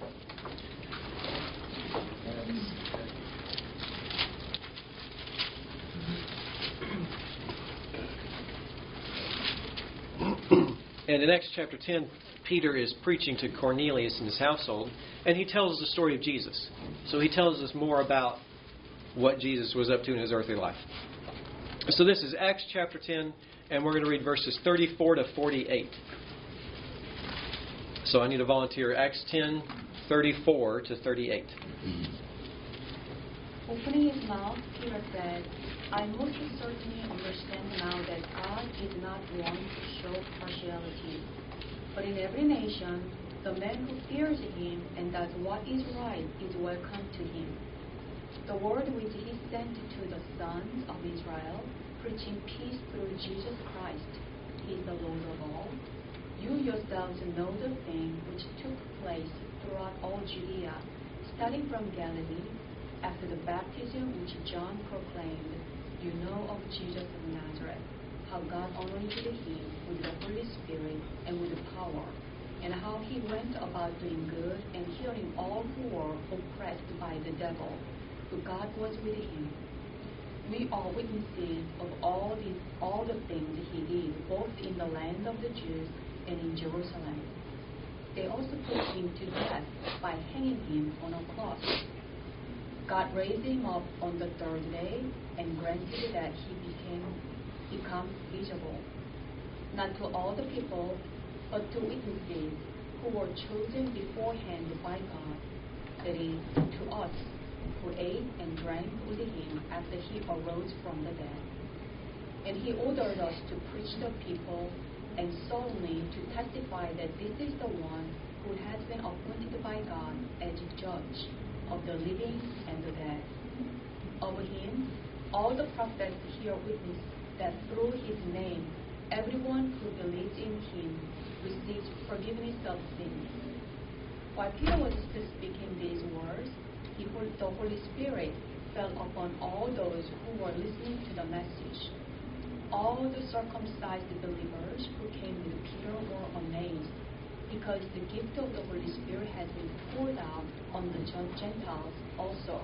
Speaker 1: And in Acts chapter ten, Peter is preaching to Cornelius and his household, and he tells the story of Jesus. So he tells us more about what Jesus was up to in his earthly life. So this is Acts chapter ten, and we're going to read verses thirty-four to forty-eight. So I need a volunteer. Acts ten, thirty-four to thirty-eight.
Speaker 7: Opening his mouth, Peter said, I most certainly understand now that God did not want to show partiality. But in every nation, the man who fears him and does what is right is welcome to him. The word which he sent to the sons of Israel, preaching peace through Jesus Christ, he is the Lord of all. You yourselves know the thing which took place throughout all Judea, starting from Galilee, after the baptism which John proclaimed. You know of Jesus of Nazareth, how God anointed him with the Holy Spirit and with power, and how he went about doing good and healing all who were oppressed by the devil, for God was with him. we are witnesses of all these, all the things he did, both in the land of the Jews and in Jerusalem. They also put him to death by hanging him on a cross. God raised him up on the third day and granted that he became become visible, not to all the people, but to witnesses who were chosen beforehand by God, that is, to us, who ate and drank with him after he arose from the dead. And he ordered us to preach to the people and solemnly to testify that this is the one who has been appointed by God as judge of the living and the dead. Of him, all the prophets here witness that through his name, everyone who believes in him receives forgiveness of sins. While Peter was still speaking these words, he heard the Holy Spirit fell upon all those who were listening to the message. All the circumcised believers who came with Peter were amazed, because the gift of the Holy Spirit had been poured out on the Gentiles also.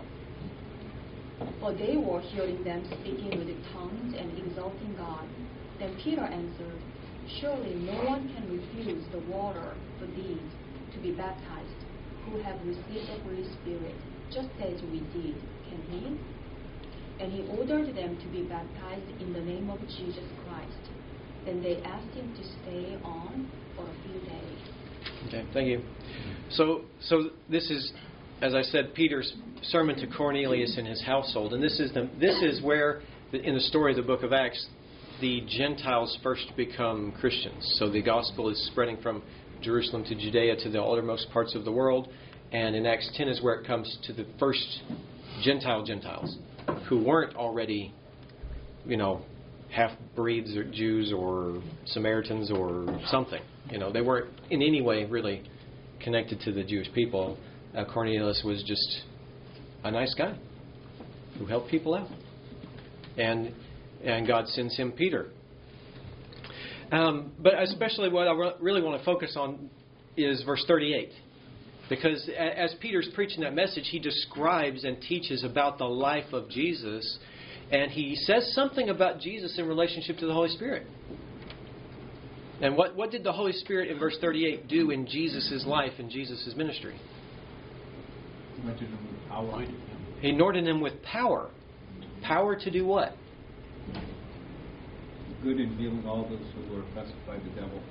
Speaker 7: For they were hearing them speaking with tongues and exalting God. Then Peter answered, "Surely no one can refuse the water for these to be baptized, who have received the Holy Spirit, just as we did, can he?" And he ordered them to be baptized in the name of Jesus Christ. Then they asked him to stay on for a few days.
Speaker 1: Okay, thank you. So, so this is, as I said, Peter's sermon to Cornelius and his household, and this is the this is where, the, in the story of the book of Acts, the Gentiles first become Christians. So the gospel is spreading from Jerusalem to Judea to the uttermost parts of the world, and in Acts ten is where it comes to the first Gentile Gentiles who weren't already, you know, half-breeds or Jews or Samaritans or something. You know, they weren't in any way really connected to the Jewish people. Uh, Cornelius was just a nice guy who helped people out. And and God sends him Peter. Um, but especially what I re- really want to focus on is verse thirty-eight. Because as Peter's preaching that message, he describes and teaches about the life of Jesus. And he says something about Jesus in relationship to the Holy Spirit. And what, what did the Holy Spirit in verse thirty-eight do in Jesus' life and Jesus' ministry?
Speaker 4: Anointed him with power.
Speaker 1: He anointed him with power. Power to do what?
Speaker 4: Good in healing all those who were oppressed by the devil.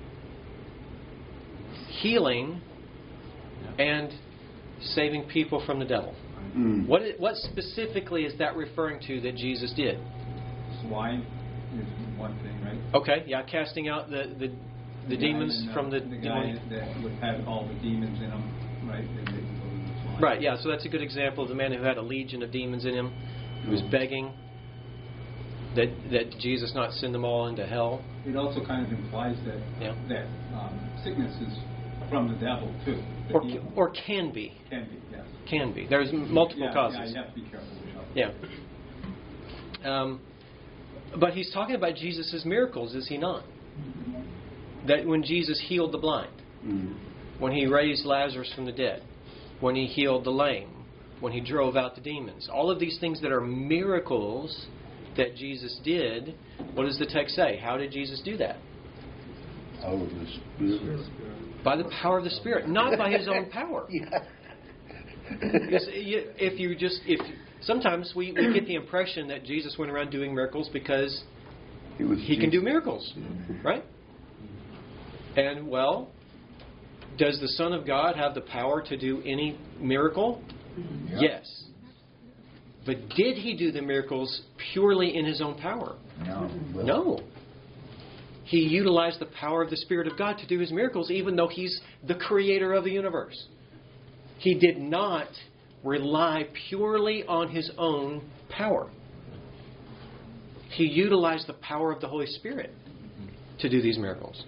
Speaker 1: Healing and saving people from the devil.
Speaker 5: Mm.
Speaker 1: What what specifically is that referring to that Jesus did?
Speaker 4: Swine is one thing, right?
Speaker 1: Okay, yeah, casting out the the, the,
Speaker 4: the
Speaker 1: demons
Speaker 4: guy,
Speaker 1: from the,
Speaker 4: the guy
Speaker 1: demonic.
Speaker 4: that would have all the demons in him, right? They didn't go to the swine.
Speaker 1: Right, yeah. So that's a good example of the man who had a legion of demons in him, who was begging that that Jesus not send them all into hell.
Speaker 4: It also kind of implies that
Speaker 1: Yeah.
Speaker 4: that um, sickness is from the devil too. The
Speaker 1: Or
Speaker 4: demon
Speaker 1: or can be.
Speaker 4: can be, yes.
Speaker 1: Can be. There's multiple
Speaker 4: yeah,
Speaker 1: causes.
Speaker 4: Yeah, you have to be careful.
Speaker 1: Yeah. Um, but he's talking about Jesus' miracles, is he not? That when Jesus healed the blind,
Speaker 5: Mm.
Speaker 1: when he raised Lazarus from the dead, when he healed the lame, when he drove out the demons, all of these things that are miracles that Jesus did, what does the text say? How did Jesus do that?
Speaker 5: Power of the Spirit.
Speaker 1: By the power of the Spirit, not by his own power.
Speaker 5: Yeah.
Speaker 1: Because if you just, if sometimes we, we get the impression that Jesus went around doing miracles because
Speaker 5: He, was
Speaker 1: he can do miracles,
Speaker 5: Mm-hmm.
Speaker 1: right? And well, does the Son of God have the power to do any miracle?
Speaker 5: Yeah.
Speaker 1: Yes. But did he do the miracles purely in his own power?
Speaker 11: No.
Speaker 1: No. He utilized the power of the Spirit of God to do his miracles, even though he's the creator of the universe. He did not rely purely on his own power. He utilized the power of the Holy Spirit to do these miracles.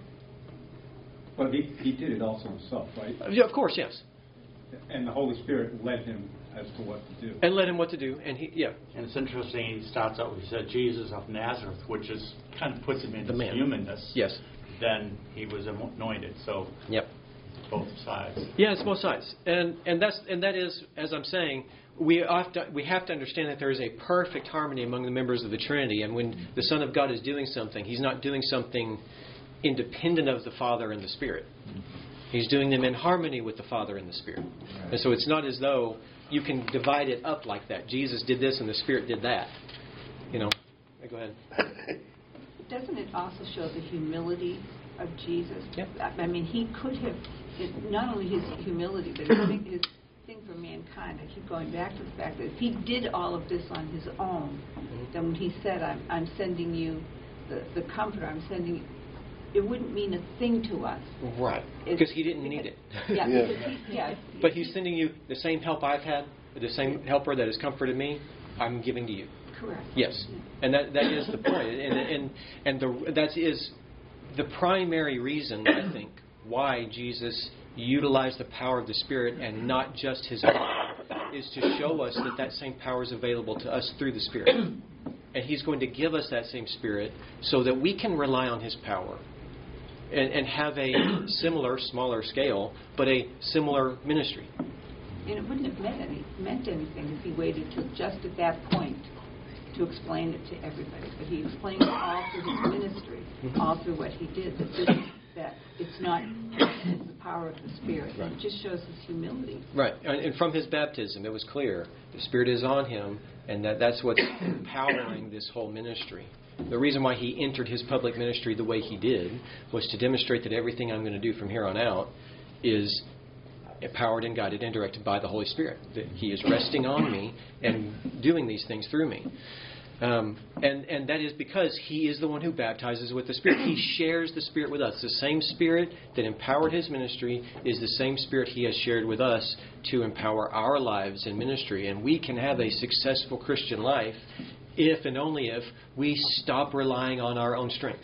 Speaker 4: But he, he did it also himself, right?
Speaker 1: Yeah, of course, yes.
Speaker 4: And the Holy Spirit led him as to what to do.
Speaker 1: And led him what to do. And he, yeah.
Speaker 3: And it's interesting, he starts out, he said, Jesus of Nazareth, which is kind of puts him in
Speaker 1: The
Speaker 3: his
Speaker 1: man.
Speaker 3: humanness.
Speaker 1: Yes.
Speaker 3: Then he was anointed. So
Speaker 1: Yep.
Speaker 3: both sides.
Speaker 1: Yeah, it's both sides, and and that's and that is, as I'm saying, we often we have to understand that there is a perfect harmony among the members of the Trinity, and when the Son of God is doing something, He's not doing something independent of the Father and the Spirit. He's doing them in harmony with the Father and the Spirit, and so it's not as though you can divide it up like that. Jesus did this, and the Spirit did that. You know, go ahead.
Speaker 9: Doesn't it also show the humility of Jesus?
Speaker 1: Yep.
Speaker 9: I mean, He could have, it, not only His humility, but his thing, his thing for mankind. I keep going back to the fact that if He did all of this on His own, mm-hmm. then when He said, I'm, I'm sending you the, the Comforter, I'm sending you, it wouldn't mean a thing to us.
Speaker 1: Right, because He didn't need it.
Speaker 9: Yeah,
Speaker 5: yeah.
Speaker 9: Because he, yeah.
Speaker 1: But He's sending you the same help I've had, the same helper that has comforted me, I'm giving to you.
Speaker 9: Correct.
Speaker 1: Yes, and that that is the point, and and and the that is the primary reason, I think, why Jesus utilized the power of the Spirit and not just His own, is to show us that that same power is available to us through the Spirit, and He's going to give us that same Spirit so that we can rely on His power and, and have a similar, smaller scale, but a similar ministry.
Speaker 9: And it wouldn't have meant any meant anything if He waited till just at that point to explain it to everybody. But He explained it all through His ministry, all through what He did. That, this, that it's not it's the power of the Spirit.
Speaker 1: Right.
Speaker 9: It just shows His humility.
Speaker 1: Right, and, and from His baptism, it was clear the Spirit is on Him, and that that's what's empowering this whole ministry. The reason why He entered His public ministry the way He did was to demonstrate that everything I'm going to do from here on out is empowered and guided and directed by the Holy Spirit. That He is resting on me and doing these things through me. Um, and, and that is because He is the one who baptizes with the Spirit. He shares the Spirit with us. The same Spirit that empowered His ministry is the same Spirit He has shared with us to empower our lives in ministry. And we can have a successful Christian life if and only if we stop relying on our own strength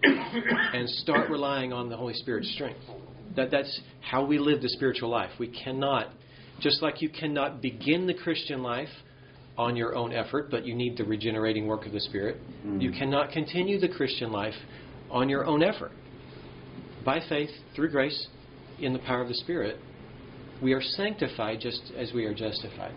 Speaker 1: and start relying on the Holy Spirit's strength. That that's how we live the spiritual life. We cannot, just like you cannot begin the Christian life on your own effort, but you need the regenerating work of the Spirit. Mm. You cannot continue the Christian life on your own effort. By faith, through grace, in the power of the Spirit, we are sanctified just as we are justified.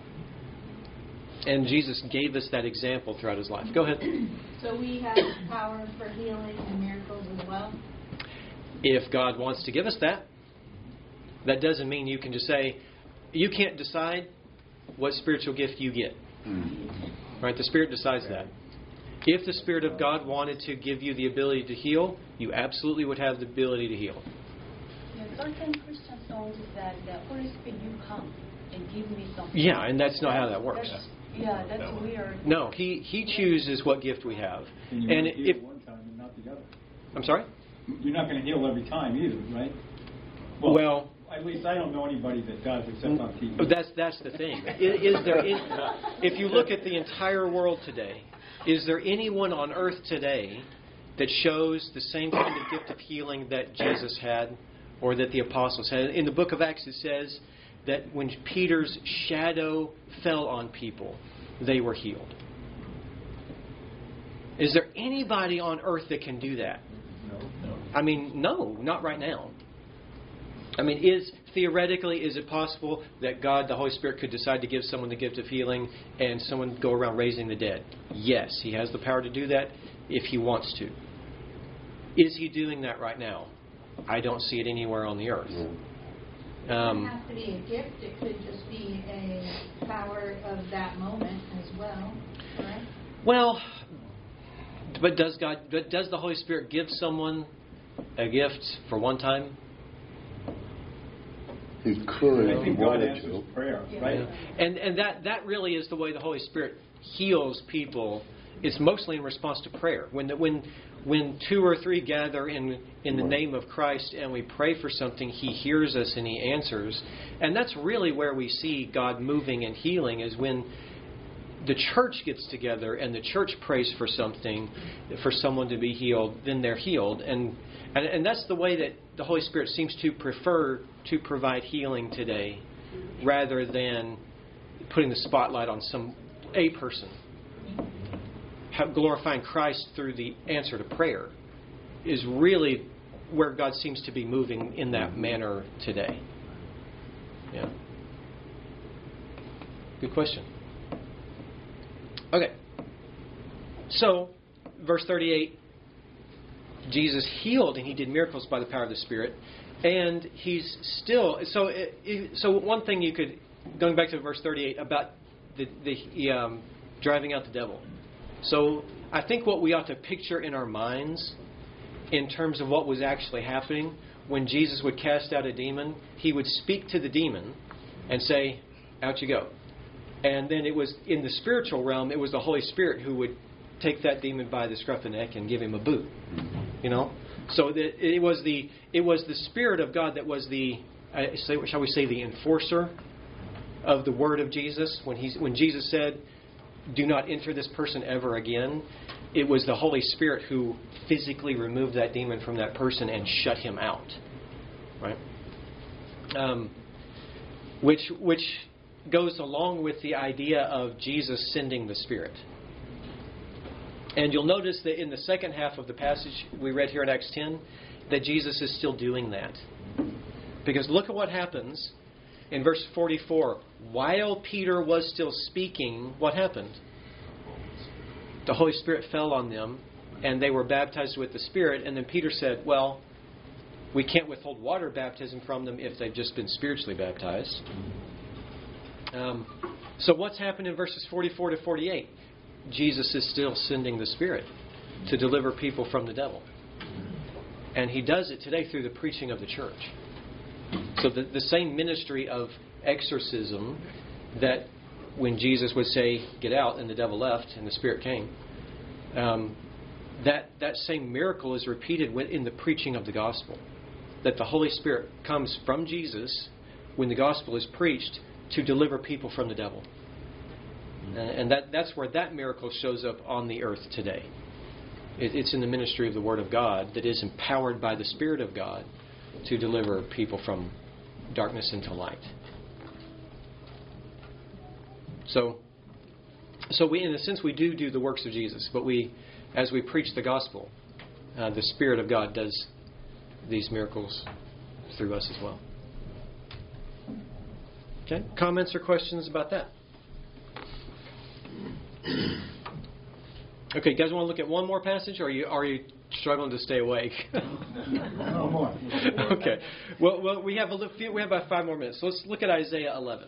Speaker 1: And Jesus gave us that example throughout His life. Go ahead.
Speaker 12: So we have power for healing and miracles as well?
Speaker 1: If God wants to give us that, that doesn't mean you can just say, you can't decide what spiritual gift you get. Mm-hmm. Right? The Spirit decides that. If the Spirit of God wanted to give you the ability to heal, you absolutely would have the ability to heal.
Speaker 7: Yeah, certain Christian songs that the Holy Spirit, you come and give me something.
Speaker 1: Yeah, and that's not how that works.
Speaker 7: That's, yeah, that's that weird.
Speaker 1: No, He He chooses what gift we have.
Speaker 4: And you
Speaker 1: and
Speaker 4: heal
Speaker 1: if
Speaker 4: one time and not the other.
Speaker 1: I'm sorry?
Speaker 4: You're not going to heal every time either, right?
Speaker 1: Well, well,
Speaker 4: at least I don't know anybody that does, except on T V.
Speaker 1: That's that's the thing. Is, is there? Is, if you look at the entire world today, is there anyone on earth today that shows the same kind of gift of healing that Jesus had, or that the apostles had? In the book of Acts, it says that when Peter's shadow fell on people, they were healed. Is there anybody on earth that can do that?
Speaker 4: No.
Speaker 1: I mean, no, not right now. I mean, is theoretically, is it possible that God, the Holy Spirit, could decide to give someone the gift of healing and someone go around raising the dead? Yes, He has the power to do that if He wants to. Is He doing that right now? I don't see it anywhere on the earth.
Speaker 12: Um, it doesn't have to be a gift. It could just be a power of that moment as well, correct?
Speaker 1: Well, but does God? But does the Holy Spirit give someone a gift for one time?
Speaker 5: He could
Speaker 4: I
Speaker 5: if he
Speaker 4: think God
Speaker 5: wanted
Speaker 4: answers
Speaker 5: to.
Speaker 4: prayer, right?
Speaker 1: Yeah. And and that, that really is the way the Holy Spirit heals people. It's mostly in response to prayer. When the, when when two or three gather in in the name of Christ and we pray for something, He hears us and He answers. And that's really where we see God moving and healing, is when the church gets together and the church prays for something, for someone to be healed, then they're healed. And and, and that's the way that the Holy Spirit seems to prefer to provide healing today, rather than putting the spotlight on some a person. How glorifying Christ through the answer to prayer is really where God seems to be moving in that manner today. Yeah. Good question. Okay. So, verse thirty-eight, Jesus healed and he did miracles by the power of the Spirit. And he's still, so it, it, so one thing you could, going back to verse thirty-eight, about the, the um, driving out the devil. So I think what we ought to picture in our minds in terms of what was actually happening, when Jesus would cast out a demon, he would speak to the demon and say, out you go. And then it was in the spiritual realm, it was the Holy Spirit who would take that demon by the scruff of the neck and give him a boot. You know? So that it was the it was the Spirit of God that was the, uh, say, shall we say, the enforcer of the word of Jesus. When he when Jesus said, "Do not enter this person ever again," it was the Holy Spirit who physically removed that demon from that person and shut him out. Right? Um, which which goes along with the idea of Jesus sending the Spirit. And you'll notice that in the second half of the passage we read here in Acts ten, that Jesus is still doing that. Because look at what happens in verse forty-four. While Peter was still speaking, what happened? The Holy Spirit fell on them, and they were baptized with the Spirit. And then Peter said, well, we can't withhold water baptism from them if they've just been spiritually baptized. Um, so what's happened in verses forty-four to forty-eight? Jesus is still sending the Spirit to deliver people from the devil. And he does it today through the preaching of the church. So the, the same ministry of exorcism that when Jesus would say, get out, and the devil left, and the Spirit came, um, that, that same miracle is repeated in the preaching of the gospel. That the Holy Spirit comes from Jesus when the gospel is preached to deliver people from the devil. And that, that's where that miracle shows up on the earth today. It, it's in the ministry of the Word of God that is empowered by the Spirit of God to deliver people from darkness into light. So, so we, in a sense, we do do the works of Jesus, but we, as we preach the gospel, uh, the Spirit of God does these miracles through us as well. Okay, comments or questions about that? Okay, you guys want to look at one more passage, or are you are you struggling to stay awake?
Speaker 6: No more.
Speaker 1: Okay. Well, well, we have a few, we have about five more minutes. So let's look at Isaiah eleven.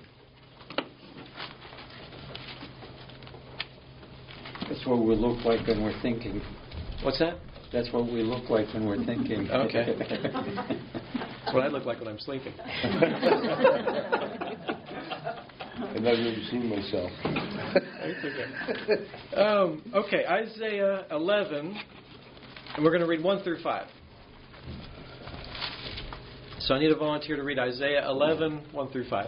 Speaker 11: That's what we look like when we're thinking.
Speaker 1: What's that?
Speaker 11: That's what we look like when we're thinking.
Speaker 1: Okay. That's what I look like when I'm sleeping.
Speaker 5: I've never even seen myself.
Speaker 1: It's okay. Um, okay, Isaiah eleven, and we're going to read one through five. So I need a volunteer to read Isaiah eleven, one through five.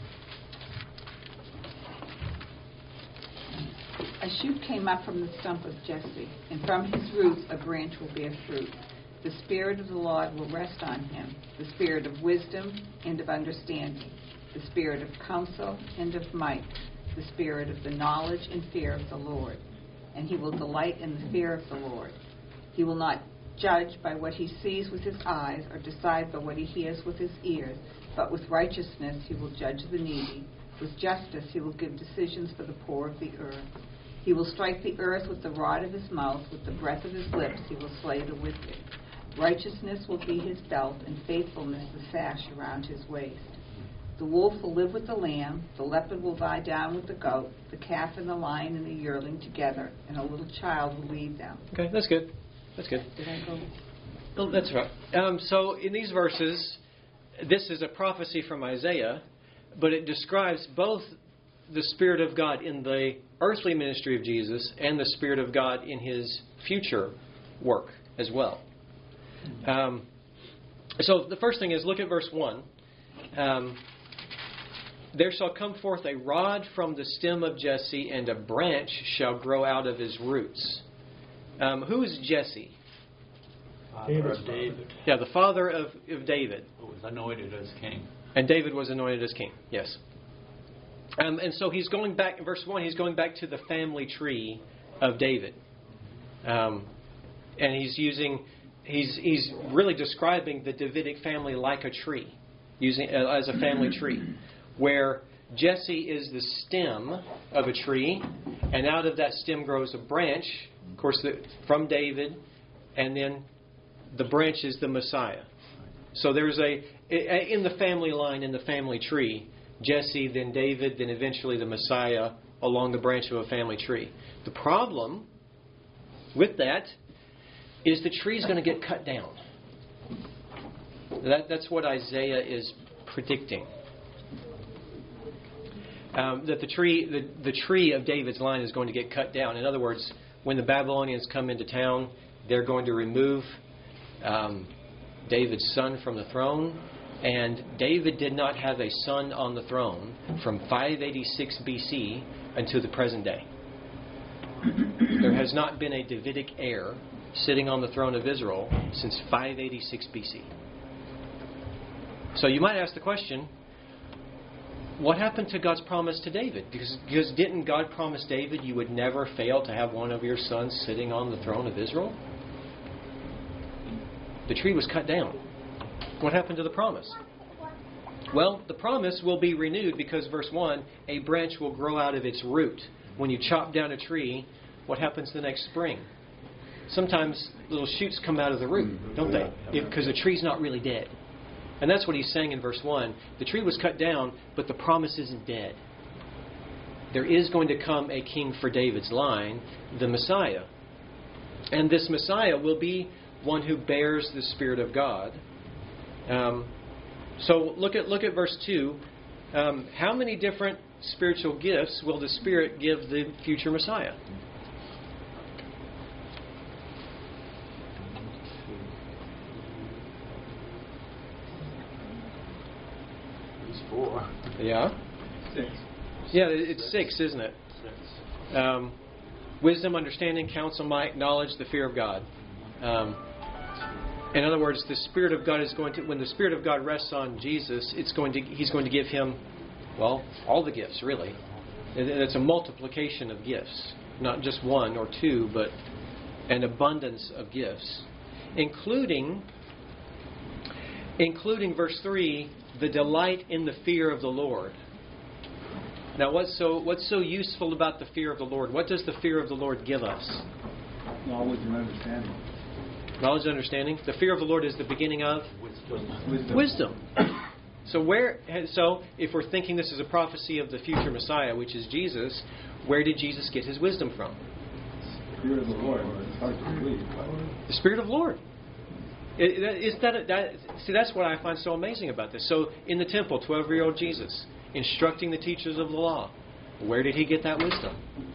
Speaker 9: A shoot came up from the stump of Jesse, and from his roots a branch will bear fruit. The Spirit of the Lord will rest on him, the Spirit of wisdom and of understanding, the Spirit of counsel and of might, the Spirit of the knowledge and fear of the Lord. And he will delight in the fear of the Lord. He will not judge by what he sees with his eyes or decide by what he hears with his ears, but with righteousness he will judge the needy. With justice he will give decisions for the poor of the earth. He will strike the earth with the rod of his mouth, with the breath of his lips he will slay the wicked. Righteousness will be his belt, and faithfulness the sash around his waist. The wolf will live with the lamb, the leopard will lie down with the goat, the calf and the lion and the yearling together, and a little child will lead them.
Speaker 1: Okay, that's good. That's good.
Speaker 9: Did I go?
Speaker 1: Oh, that's right. Um, so in these verses, this is a prophecy from Isaiah, but it describes both the Spirit of God in the earthly ministry of Jesus and the Spirit of God in his future work as well. Um, so the first thing is, look at verse one. Um, there shall come forth a rod from the stem of Jesse, and a branch shall grow out of his roots. Um, who is Jesse?
Speaker 3: Father of David.
Speaker 1: Yeah, the father of, of David.
Speaker 3: Who was anointed as king.
Speaker 1: And David was anointed as king, yes. Um, and so he's going back, in verse one, he's going back to the family tree of David. Um, and he's using, he's he's really describing the Davidic family like a tree, using uh, as a family tree, where Jesse is the stem of a tree, and out of that stem grows a branch, of course, the, from David, and then the branch is the Messiah. So there's a, in the family line, in the family tree, Jesse, then David, then eventually the Messiah along the branch of a family tree. The problem with that is the tree is going to get cut down. That, that's what Isaiah is predicting. Um, that the tree, the, the tree of David's line is going to get cut down. In other words, when the Babylonians come into town, they're going to remove um, David's son from the throne. And David did not have a son on the throne from five eighty-six B C until the present day. There has not been a Davidic heir sitting on the throne of Israel since five eighty-six B C. So you might ask the question, what happened to God's promise to David? Because, because didn't God promise David you would never fail to have one of your sons sitting on the throne of Israel? The tree was cut down. What happened to the promise? Well, the promise will be renewed because, verse one, a branch will grow out of its root. When you chop down a tree, what happens the next spring? Sometimes little shoots come out of the root, don't they? Because the tree's not really dead. And that's what he's saying in verse one. The tree was cut down, but the promise isn't dead. There is going to come a king for David's line, the Messiah. And this Messiah will be one who bears the Spirit of God. Um, so look at look at verse two. Um, how many different spiritual gifts will the Spirit give the future Messiah?
Speaker 3: It's four.
Speaker 1: Yeah?
Speaker 4: Six.
Speaker 1: Yeah, it's six, isn't it?
Speaker 3: Six.
Speaker 1: Um, wisdom, understanding, counsel, might, knowledge, the fear of God. Um, In other words, the Spirit of God is going to, when the Spirit of God rests on Jesus, it's going to, He's going to give him, well, all the gifts, really. It's a multiplication of gifts. Not just one or two, but an abundance of gifts. Including, including verse three, the delight in the fear of the Lord. Now, what's so, what's so useful about the fear of the Lord? What does the fear of the Lord give us?
Speaker 4: Knowledge and understanding.
Speaker 1: Knowledge and understanding. The fear of the Lord is the beginning of
Speaker 3: Wisdom.
Speaker 4: Wisdom.
Speaker 1: wisdom. So where? So if we're thinking this is a prophecy of the future Messiah, which is Jesus, where did Jesus get his wisdom from?
Speaker 4: Spirit of the Lord. It's hard to believe.
Speaker 1: The Spirit of the Lord. Is that, a, that see? That's what I find so amazing about this. So in the temple, twelve-year-old Jesus instructing the teachers of the law. Where did he get that wisdom?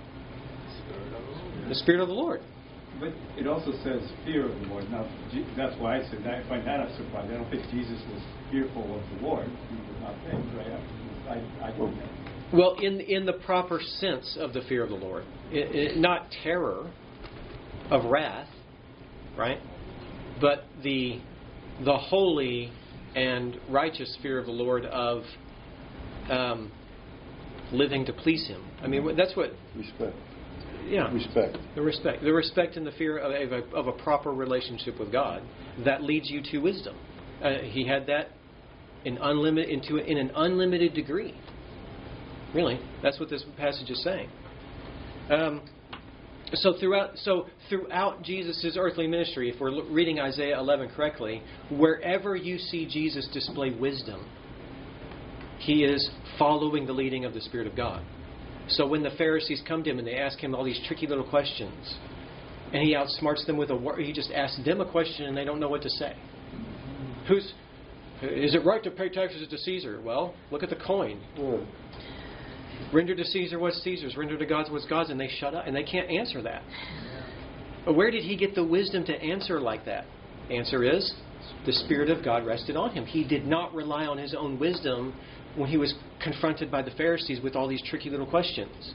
Speaker 1: The Spirit of the Lord.
Speaker 4: But it also says fear of the Lord. Now, that's why I said that. I find that a surprise. I don't think Jesus was fearful of the Lord. He was not think, right? I, I don't think.
Speaker 1: Well, in in the proper sense of the fear of the Lord, it, it, not terror of wrath, right? But the the holy and righteous fear of the Lord of um, living to please Him. I mean, that's what
Speaker 5: Respect.
Speaker 1: Yeah,
Speaker 5: Respect.
Speaker 1: The respect, the respect and the fear of a, of a proper relationship with God that leads you to wisdom. Uh, he had that in unlimited into in an unlimited degree. Really, that's what this passage is saying. Um, so throughout, so throughout Jesus' earthly ministry, if we're lo- reading Isaiah eleven correctly, wherever you see Jesus display wisdom, he is following the leading of the Spirit of God. So when the Pharisees come to him and they ask him all these tricky little questions, and he outsmarts them with a word, he just asks them a question and they don't know what to say. Who's? Is it right to pay taxes to Caesar? Well, look at the coin.
Speaker 5: Yeah.
Speaker 1: Render to Caesar what's Caesar's. Render to God what's God's, and they shut up and they can't answer that. But where did he get the wisdom to answer like that? Answer is, the Spirit of God rested on him. He did not rely on his own wisdom when he was confronted by the Pharisees with all these tricky little questions.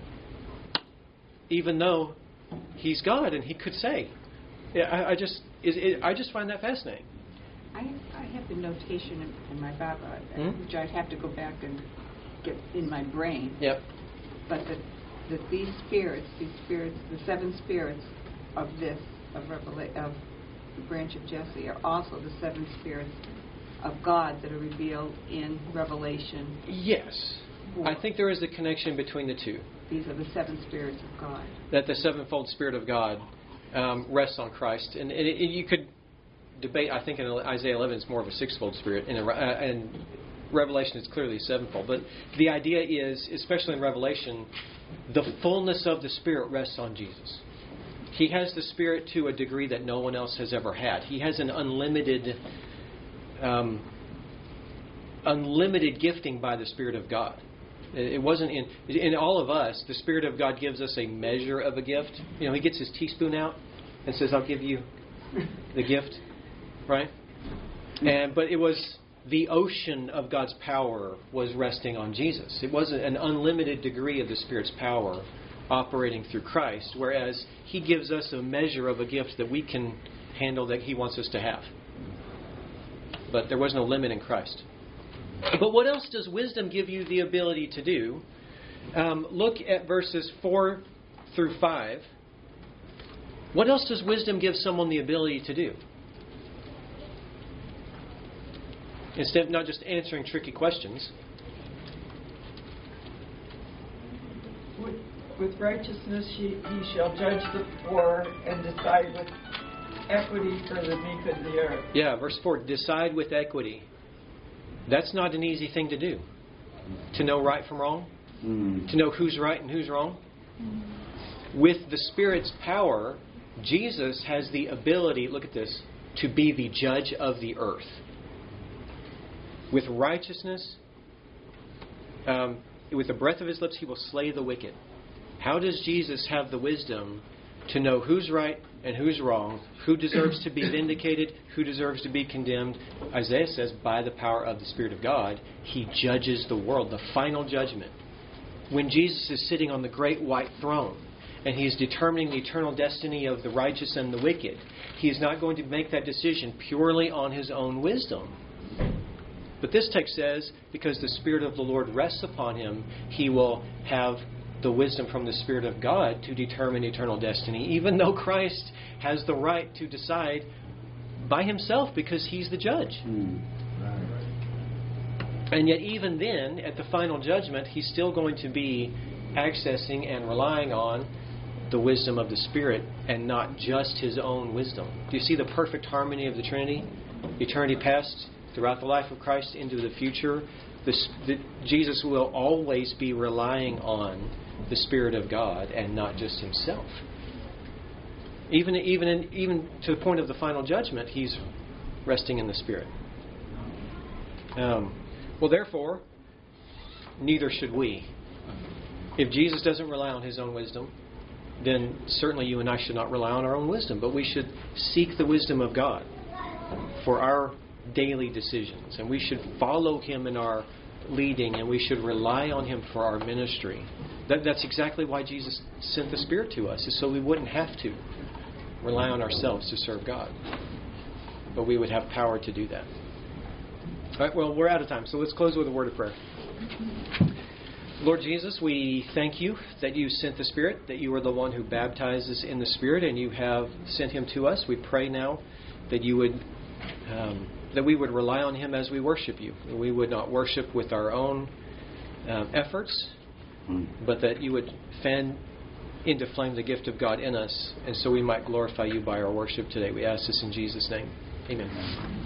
Speaker 1: Even though he's God and he could say, yeah, I, I just it, it, I just find that fascinating.
Speaker 9: I, I have the notation in, in my Bible,
Speaker 1: Hmm?
Speaker 9: which I'd have to go back and get in my brain.
Speaker 1: Yep.
Speaker 9: But that, that these spirits, these spirits, the seven spirits of this, of Revela- of the branch of Jesse, are also the seven spirits of God that are revealed in Revelation.
Speaker 1: Yes. I think there is a connection between the two.
Speaker 9: These are the seven spirits of God.
Speaker 1: That the sevenfold Spirit of God um, rests on Christ. And, and it, you could debate, I think in Isaiah eleven it's more of a sixfold Spirit. And in uh, Revelation it's clearly sevenfold. But the idea is, especially in Revelation, the fullness of the Spirit rests on Jesus. He has the Spirit to a degree that no one else has ever had. He has an unlimited, um, unlimited gifting by the Spirit of God. It wasn't in in all of us. The Spirit of God gives us a measure of a gift. You know, He gets His teaspoon out and says, "I'll give you the gift," right? And but it was the ocean of God's power was resting on Jesus. It wasn't an unlimited degree of the Spirit's power operating through Christ, whereas He gives us a measure of a gift that we can handle, that He wants us to have. But there was no limit in Christ. But what else does wisdom give you the ability to do? Um, look at verses four through five. What else does wisdom give someone the ability to do? Instead of not just answering tricky questions.
Speaker 8: With, with righteousness he, he shall judge the poor and decide with equity for the meek of the earth.
Speaker 1: Yeah, verse four, decide with equity. That's not an easy thing to do. To know right from wrong. Mm. To know who's right and who's wrong. Mm. With the Spirit's power, Jesus has the ability, look at this, to be the judge of the earth. With righteousness, um, with the breath of His lips, He will slay the wicked. How does Jesus have the wisdom to know who's right and who's wrong, who deserves to be vindicated, who deserves to be condemned? Isaiah says, by the power of the Spirit of God, He judges the world, the final judgment. When Jesus is sitting on the great white throne and He is determining the eternal destiny of the righteous and the wicked, He is not going to make that decision purely on His own wisdom. But this text says, because the Spirit of the Lord rests upon Him, He will have the wisdom from the Spirit of God to determine eternal destiny, even though Christ has the right to decide by Himself because He's the judge. Mm. Right. And yet even then, at the final judgment, He's still going to be accessing and relying on the wisdom of the Spirit and not just His own wisdom. Do you see the perfect harmony of the Trinity? Eternity past, throughout the life of Christ, into the future. The, the, Jesus will always be relying on the Spirit of God and not just Himself. Even even in, even to the point of the final judgment, He's resting in the Spirit. Um, well, therefore, neither should we. If Jesus doesn't rely on His own wisdom, then certainly you and I should not rely on our own wisdom, but we should seek the wisdom of God for our daily decisions, and we should follow Him in our leading, and we should rely on Him for our ministry. That, that's exactly why Jesus sent the Spirit to us, is so we wouldn't have to rely on ourselves to serve God, but we would have power to do that. All right, well, we're out of time, so let's close with a word of prayer. Lord Jesus, we thank You that You sent the Spirit, that You are the one who baptizes in the Spirit, and You have sent Him to us. We pray now that You would um, that we would rely on Him as we worship You. We would not worship with our own um, efforts, mm. but that You would fan into flame the gift of God in us, and so we might glorify You by our worship today. We ask this in Jesus' name. Amen.